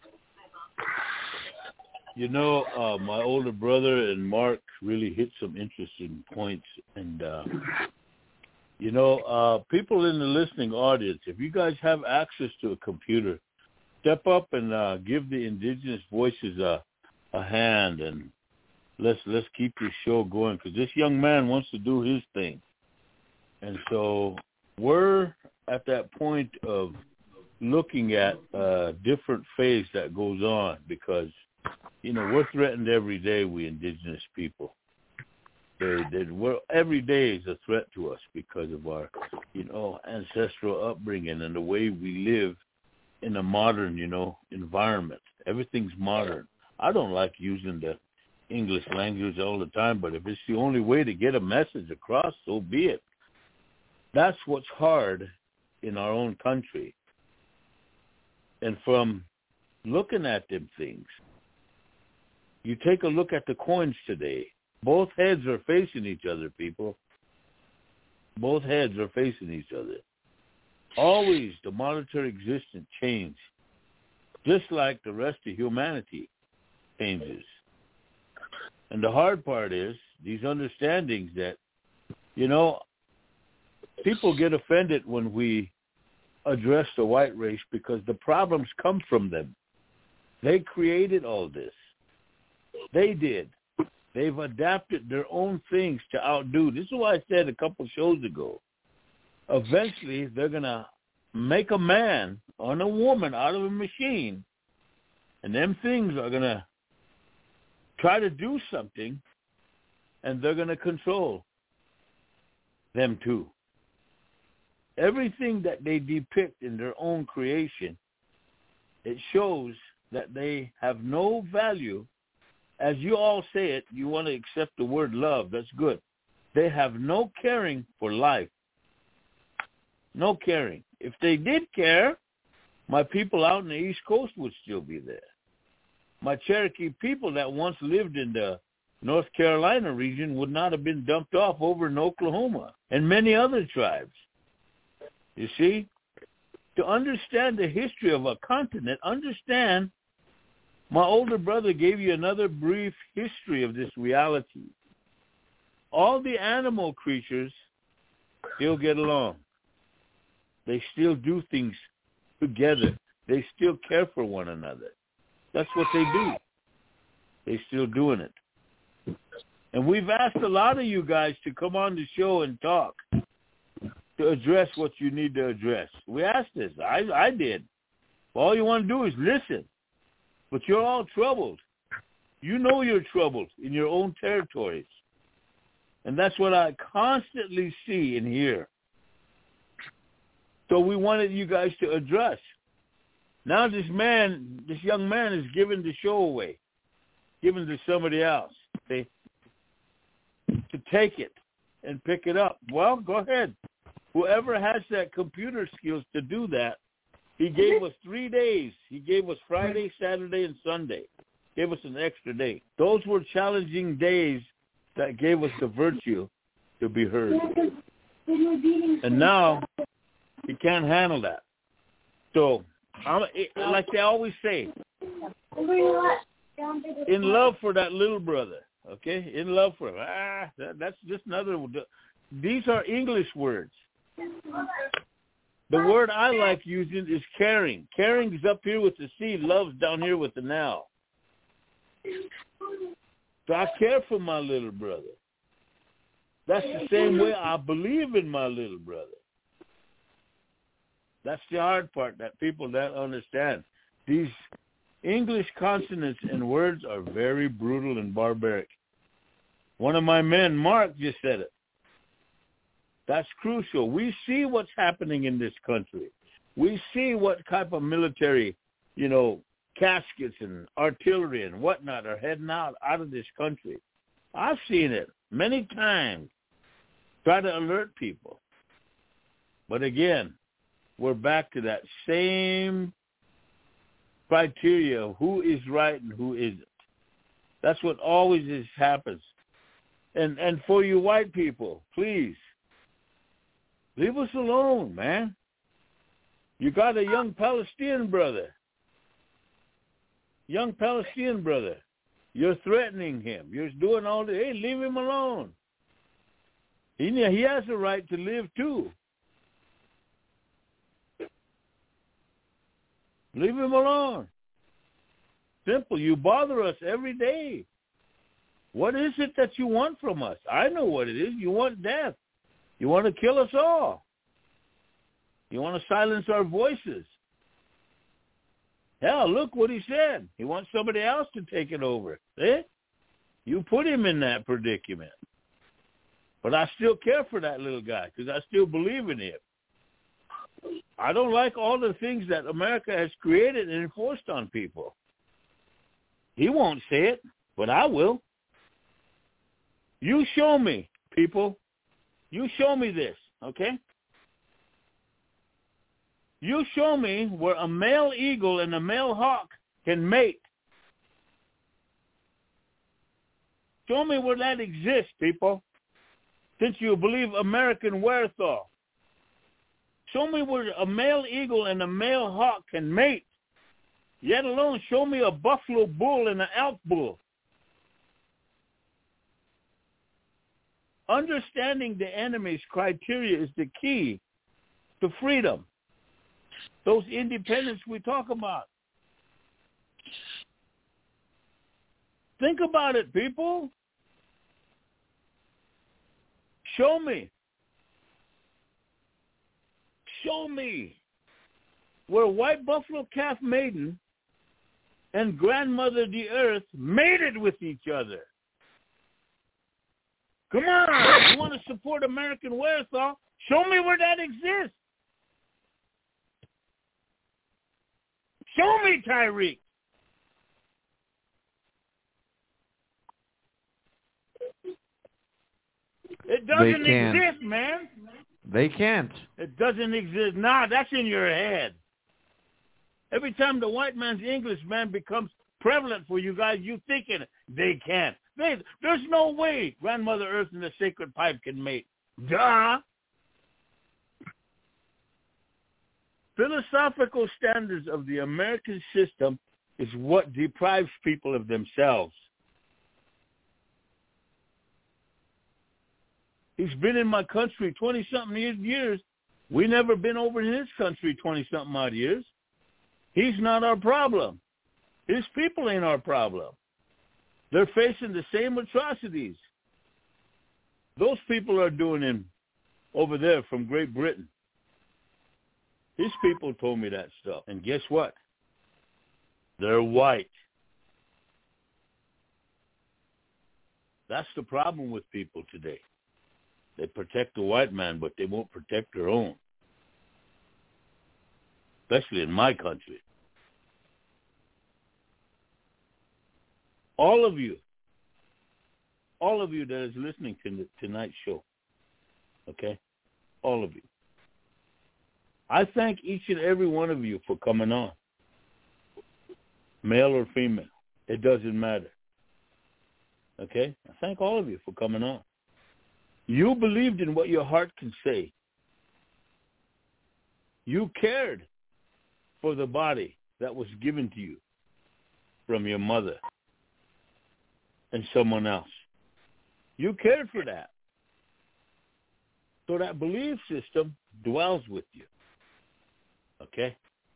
You know, uh, my older brother and Mark really hit some interesting points. And, uh, you know, uh, people in the listening audience, if you guys have access to a computer, step up and uh, give the indigenous voices a, a hand. And let's let's keep your show going, because this young man wants to do his thing. And so we're at that point of looking at a different phase that goes on, because, you know, we're threatened every day, we indigenous people. They, they, we're, every day is a threat to us because of our, you know, ancestral upbringing and the way we live in a modern, you know, environment. Everything's modern. I don't like using the English language all the time, but if it's the only way to get a message across, so be it. That's what's hard in our own country. And from looking at them things, you take a look at the coins today. Both heads are facing each other, people. Both heads are facing each other. Always the monetary existence changes, just like the rest of humanity changes. And the hard part is these understandings that, you know, people get offended when we address the white race because the problems come from them. They created all this. They did. They've adapted their own things to outdo. This is why I said a couple shows ago. Eventually, they're going to make a man or a woman out of a machine, and them things are going to try to do something, and they're going to control them too. Everything that they depict in their own creation, it shows that they have no value. As you all say it, you want to accept the word love. That's good. They have no caring for life. No caring. If they did care, my people out in the East Coast would still be there. My Cherokee people that once lived in the North Carolina region would not have been dumped off over in Oklahoma, and many other tribes. You see, to understand the history of a continent, understand my older brother gave you another brief history of this reality. All the animal creatures still get along. They still do things together. They still care for one another. That's what they do. They're still doing it. And we've asked a lot of you guys to come on the show and talk, to address what you need to address. We asked this. I, I did. All you want to do is listen. But you're all troubled. You know you're troubled in your own territories. And that's what I constantly see and hear. So we wanted you guys to address. Now this man, this young man is giving the show away, giving to somebody else. See? To take it and pick it up. Well, go ahead. Whoever has that computer skills to do that, he gave us three days. He gave us Friday, Saturday, and Sunday. Gave us an extra day. Those were challenging days that gave us the virtue to be heard. And now he can't handle that. So, I'm, it, like they always say, in love for that little brother, okay? In love for him. Ah, that, that's just another. These are English words. The word I like using is caring. Caring is up here with the C. Love's down here with the now. So I care for my little brother. That's the same way I believe in my little brother. That's the hard part that people don't understand. These English consonants and words are very brutal and barbaric. One of my men, Mark, just said it. That's crucial. We see what's happening in this country. We see what type of military, you know, caskets and artillery and whatnot are heading out, out of this country. I've seen it many times. Try to alert people. But again, we're back to that same criteria of who is right and who isn't. That's what always is happens. And and for you white people, please, leave us alone, man. You got a young Palestinian brother. Young Palestinian brother. You're threatening him. You're doing all the, hey, leave him alone. He, he has a right to live too. Leave him alone. Simple. You bother us every day. What is it that you want from us? I know what it is. You want death. You want to kill us all. You want to silence our voices. Hell, look what he said. He wants somebody else to take it over. Eh? You put him in that predicament. But I still care for that little guy because I still believe in him. I don't like all the things that America has created and enforced on people. He won't say it, but I will. You show me, people. You show me this, okay? You show me where a male eagle and a male hawk can mate. Show me where that exists, people. Since you believe American wherewithal. Show me where a male eagle and a male hawk can mate. Yet alone, show me a buffalo bull and an elk bull. Understanding the enemy's criteria is the key to freedom. Those independents we talk about. Think about it, people. Show me. Show me where White Buffalo Calf Maiden and Grandmother the Earth mated with each other. Come on. You want to support American Warsaw? Show me where that exists. Show me, Tyreek. It doesn't exist, man. They can't. It doesn't exist. Nah, that's in your head. Every time the white man's English, man, becomes prevalent for you guys, you thinking they can't. They, there's no way Grandmother Earth and the Sacred Pipe can mate. Duh. Philosophical standards of the American system is what deprives people of themselves. He's been in my country twenty-something years. We never been over in his country twenty-something odd years. He's not our problem. His people ain't our problem. They're facing the same atrocities those people are doing in over there from Great Britain. His people told me that stuff. And guess what? They're white. That's the problem with people today. They protect the white man, but they won't protect their own. Especially in my country. All of you, all of you that is listening to tonight's show, okay? All of you. I thank each and every one of you for coming on. Male or female, it doesn't matter. Okay? I thank all of you for coming on. You believed in what your heart can say. You cared for the body that was given to you from your mother and someone else. You cared for that. So that belief system dwells with you. Okay?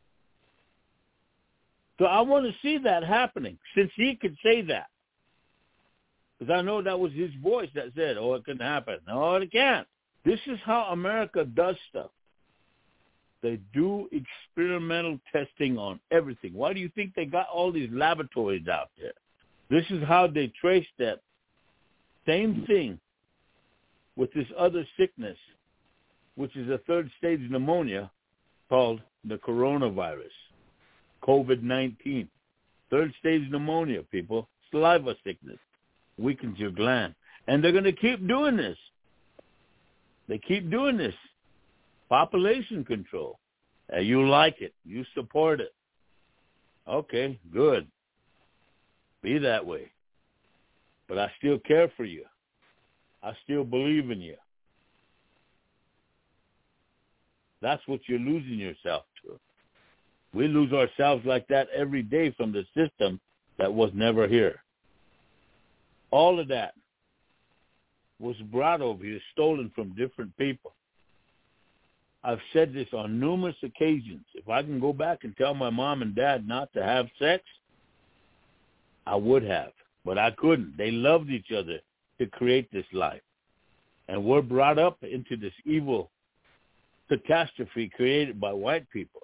So I want to see that happening, since he could say that. Because I know that was his voice that said, oh, it can happen. No, it can't. This is how America does stuff. They do experimental testing on everything. Why do you think they got all these laboratories out there? This is how they trace that same thing with this other sickness, which is a third stage pneumonia called the coronavirus, COVID nineteen. Third stage pneumonia, people. Saliva sickness. Weakens your gland. And they're going to keep doing this. They keep doing this. Population control. Uh, you like it. You support it. Okay, good. Be that way. But I still care for you. I still believe in you. That's what you're losing yourself to. We lose ourselves like that every day from the system that was never here. All of that was brought over here, stolen from different people. I've said this on numerous occasions. If I can go back and tell my mom and dad not to have sex, I would have. But I couldn't. They loved each other to create this life. And we're brought up into this evil catastrophe created by white people.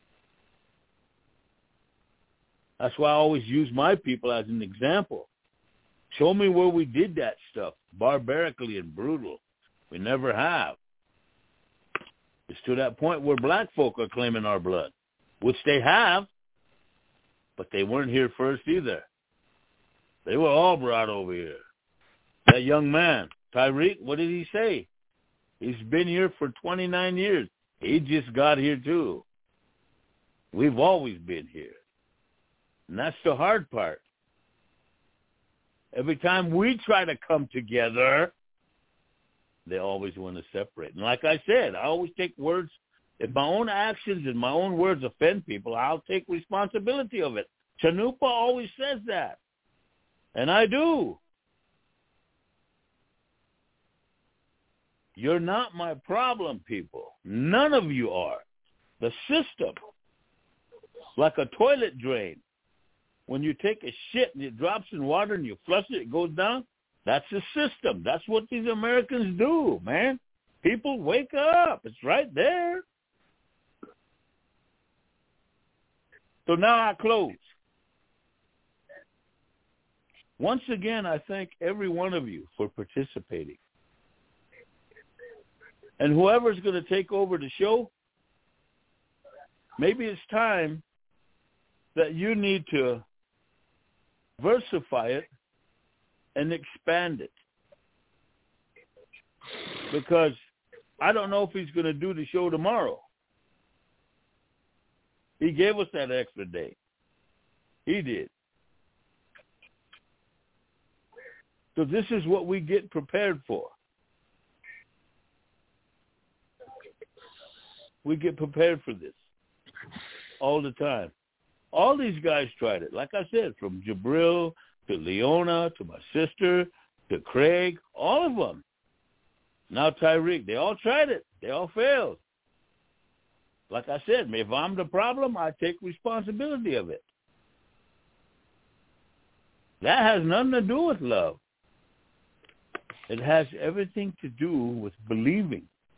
That's why I always use my people as an example. Show me where we did that stuff, barbarically and brutal. We never have. It's to that point where black folk are claiming our blood, which they have, but they weren't here first either. They were all brought over here. That young man, Tyreek, what did he say? He's been here for twenty-nine years. He just got here too. We've always been here. And that's the hard part. Every time we try to come together, they always want to separate. And like I said, I always take words. If my own actions and my own words offend people, I'll take responsibility of it. Chanupa always says that. And I do. You're not my problem, people. None of you are. The system like a toilet drain. When you take a shit and it drops in water and you flush it, it goes down. That's the system. That's what these Americans do, man. People, wake up. It's right there. So now I close. Once again, I thank every one of you for participating. And whoever's going to take over the show, maybe it's time that you need to versify it and expand it. Because I don't know if he's going to do the show tomorrow. He gave us that extra day. He did. So this is what we get prepared for. We get prepared for this all the time. All these guys tried it. Like I said, from Jabril to Leona to my sister to Craig, all of them. Now Tyreek, they all tried it. They all failed. Like I said, if I'm the problem, I take responsibility of it. That has nothing to do with love. It has everything to do with believing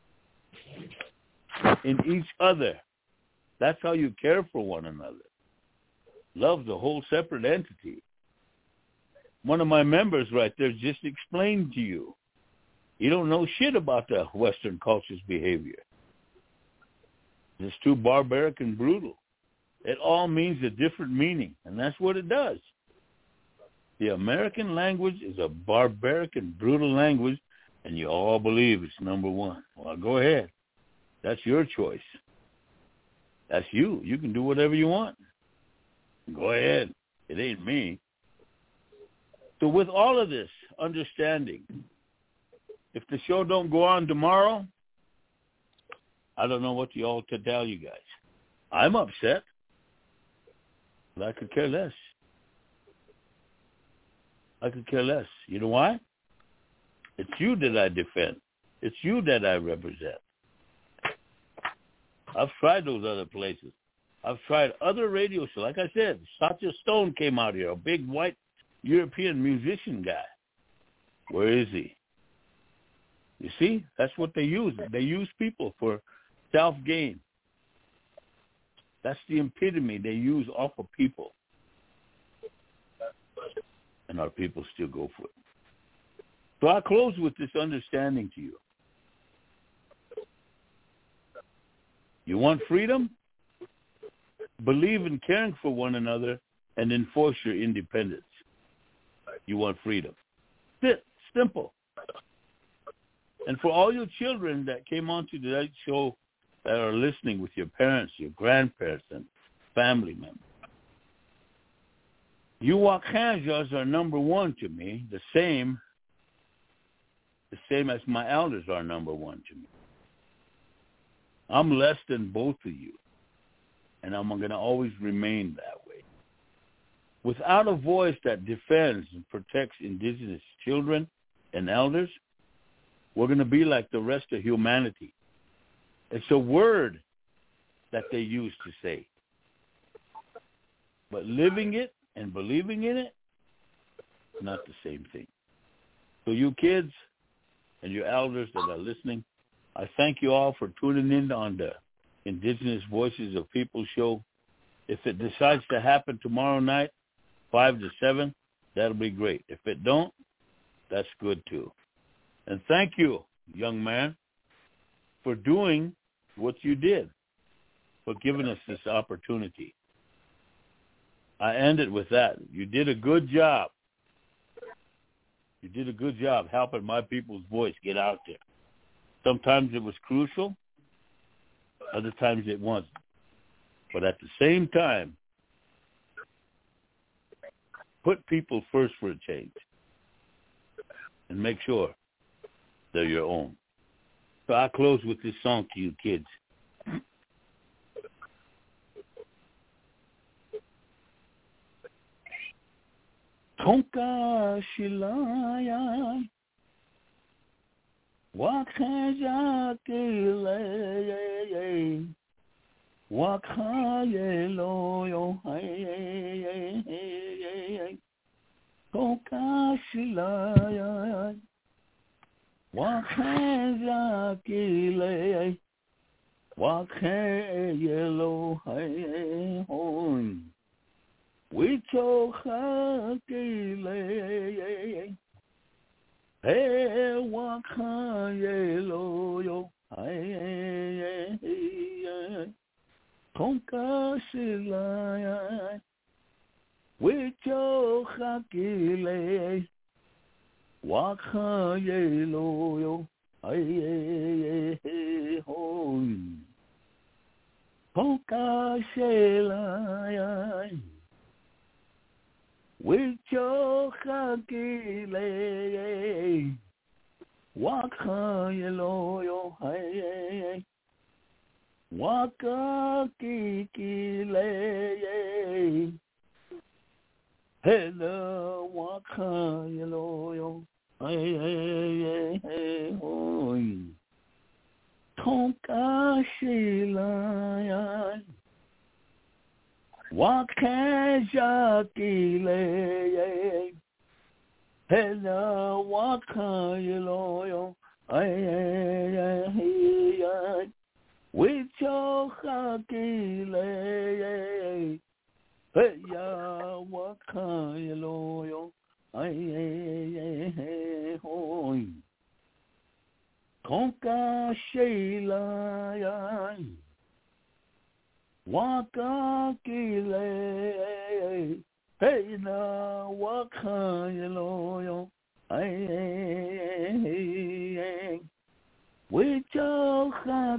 in each other. That's how you care for one another. Love's a whole separate entity. One of my members right there just explained to you. You don't know shit about the Western culture's behavior. It's too barbaric and brutal. It all means a different meaning, and that's what it does. The American language is a barbaric and brutal language, and you all believe it's number one. Well, go ahead. That's your choice. That's you. You can do whatever you want. Go ahead. It ain't me. So with all of this understanding, if the show don't go on tomorrow, I don't know what you all to tell you guys. I'm upset, but I could care less. I could care less. You know why? It's you that I defend. It's you that I represent. I've tried those other places. I've tried other radio shows. Like I said, Satya Stone came out here, a big white European musician guy. Where is he? You see, that's what they use. They use people for self-gain. That's the epitome they use off of people. And our people still go for it. So I close with this understanding to you. You want freedom? Believe in caring for one another and enforce your independence. You want freedom. It's simple. And for all your children that came onto today's show that are listening with your parents, your grandparents, and family members, you Wakanjas are number one to me, the same, the same as my elders are number one to me. I'm less than both of you, and I'm going to always remain that way. Without a voice that defends and protects indigenous children and elders, we're going to be like the rest of humanity. It's a word that they use to say. But living it and believing in it, not the same thing. So you kids and your elders that are listening, I thank you all for tuning in on the Indigenous Voices of People show. If it decides to happen tomorrow night, five to seven, that'll be great. If it don't, that's good too. And thank you, young man, for doing what you did, for giving us this opportunity. I end it with that. You did a good job. You did a good job helping my people's voice get out there. Sometimes it was crucial. Other times it wasn't. But at the same time, put people first for a change. And make sure they're your own. So I close with this song to you kids. Tonka Shilaya Wakaja Kile Wakaye yo hey Kokashila Wakaza kile Wakaye lo hey hon Wichoka kile Hey Wakaye lo yo hey Konkashila Wichoka kile Wakaye lo yo hey hon Konkashila Wichoka kile Wakaye lo yo hey Waka kikile Hello waka yelo yo ay ay ay hoy Tonka shila ya Waka jakile Hello waka yelo yo ay ay ay Wichoka kile hey ya wakaye loyo ay ay ay hoy konka sheila ya waka kile hey na wakaye loyo ay ay ay Wichoka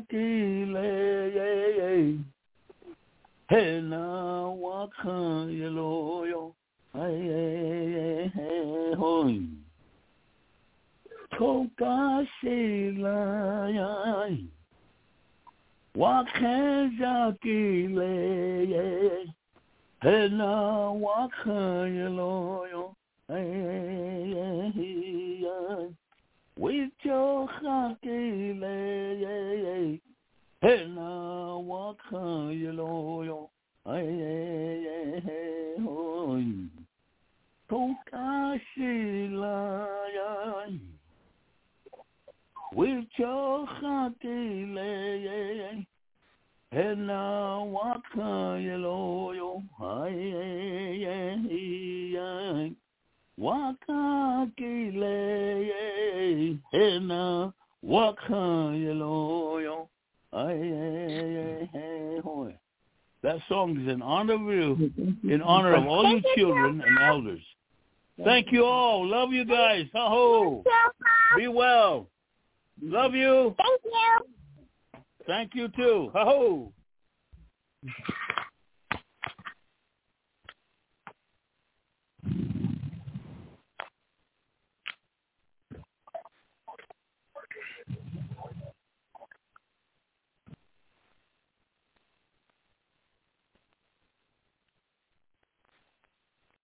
kile Hena wakaye loyo ay ay ay hoy Toka shila ya Wakaja kile Hena wakaye loyo ay ay ay Wichoka kile Hena wakaye loyo ay ay ay hoy Toka shila ya Wichoka kile Hena wakaye loyo ay ay ay ay Waka kile Hena wakaye loyo ay ay ay hoy. That song is in honor of you, in honor of all you children and elders. Thank you all. Love you guys. Ha-ho. Be well. Love you. Thank you. Thank you too. Ha-ho.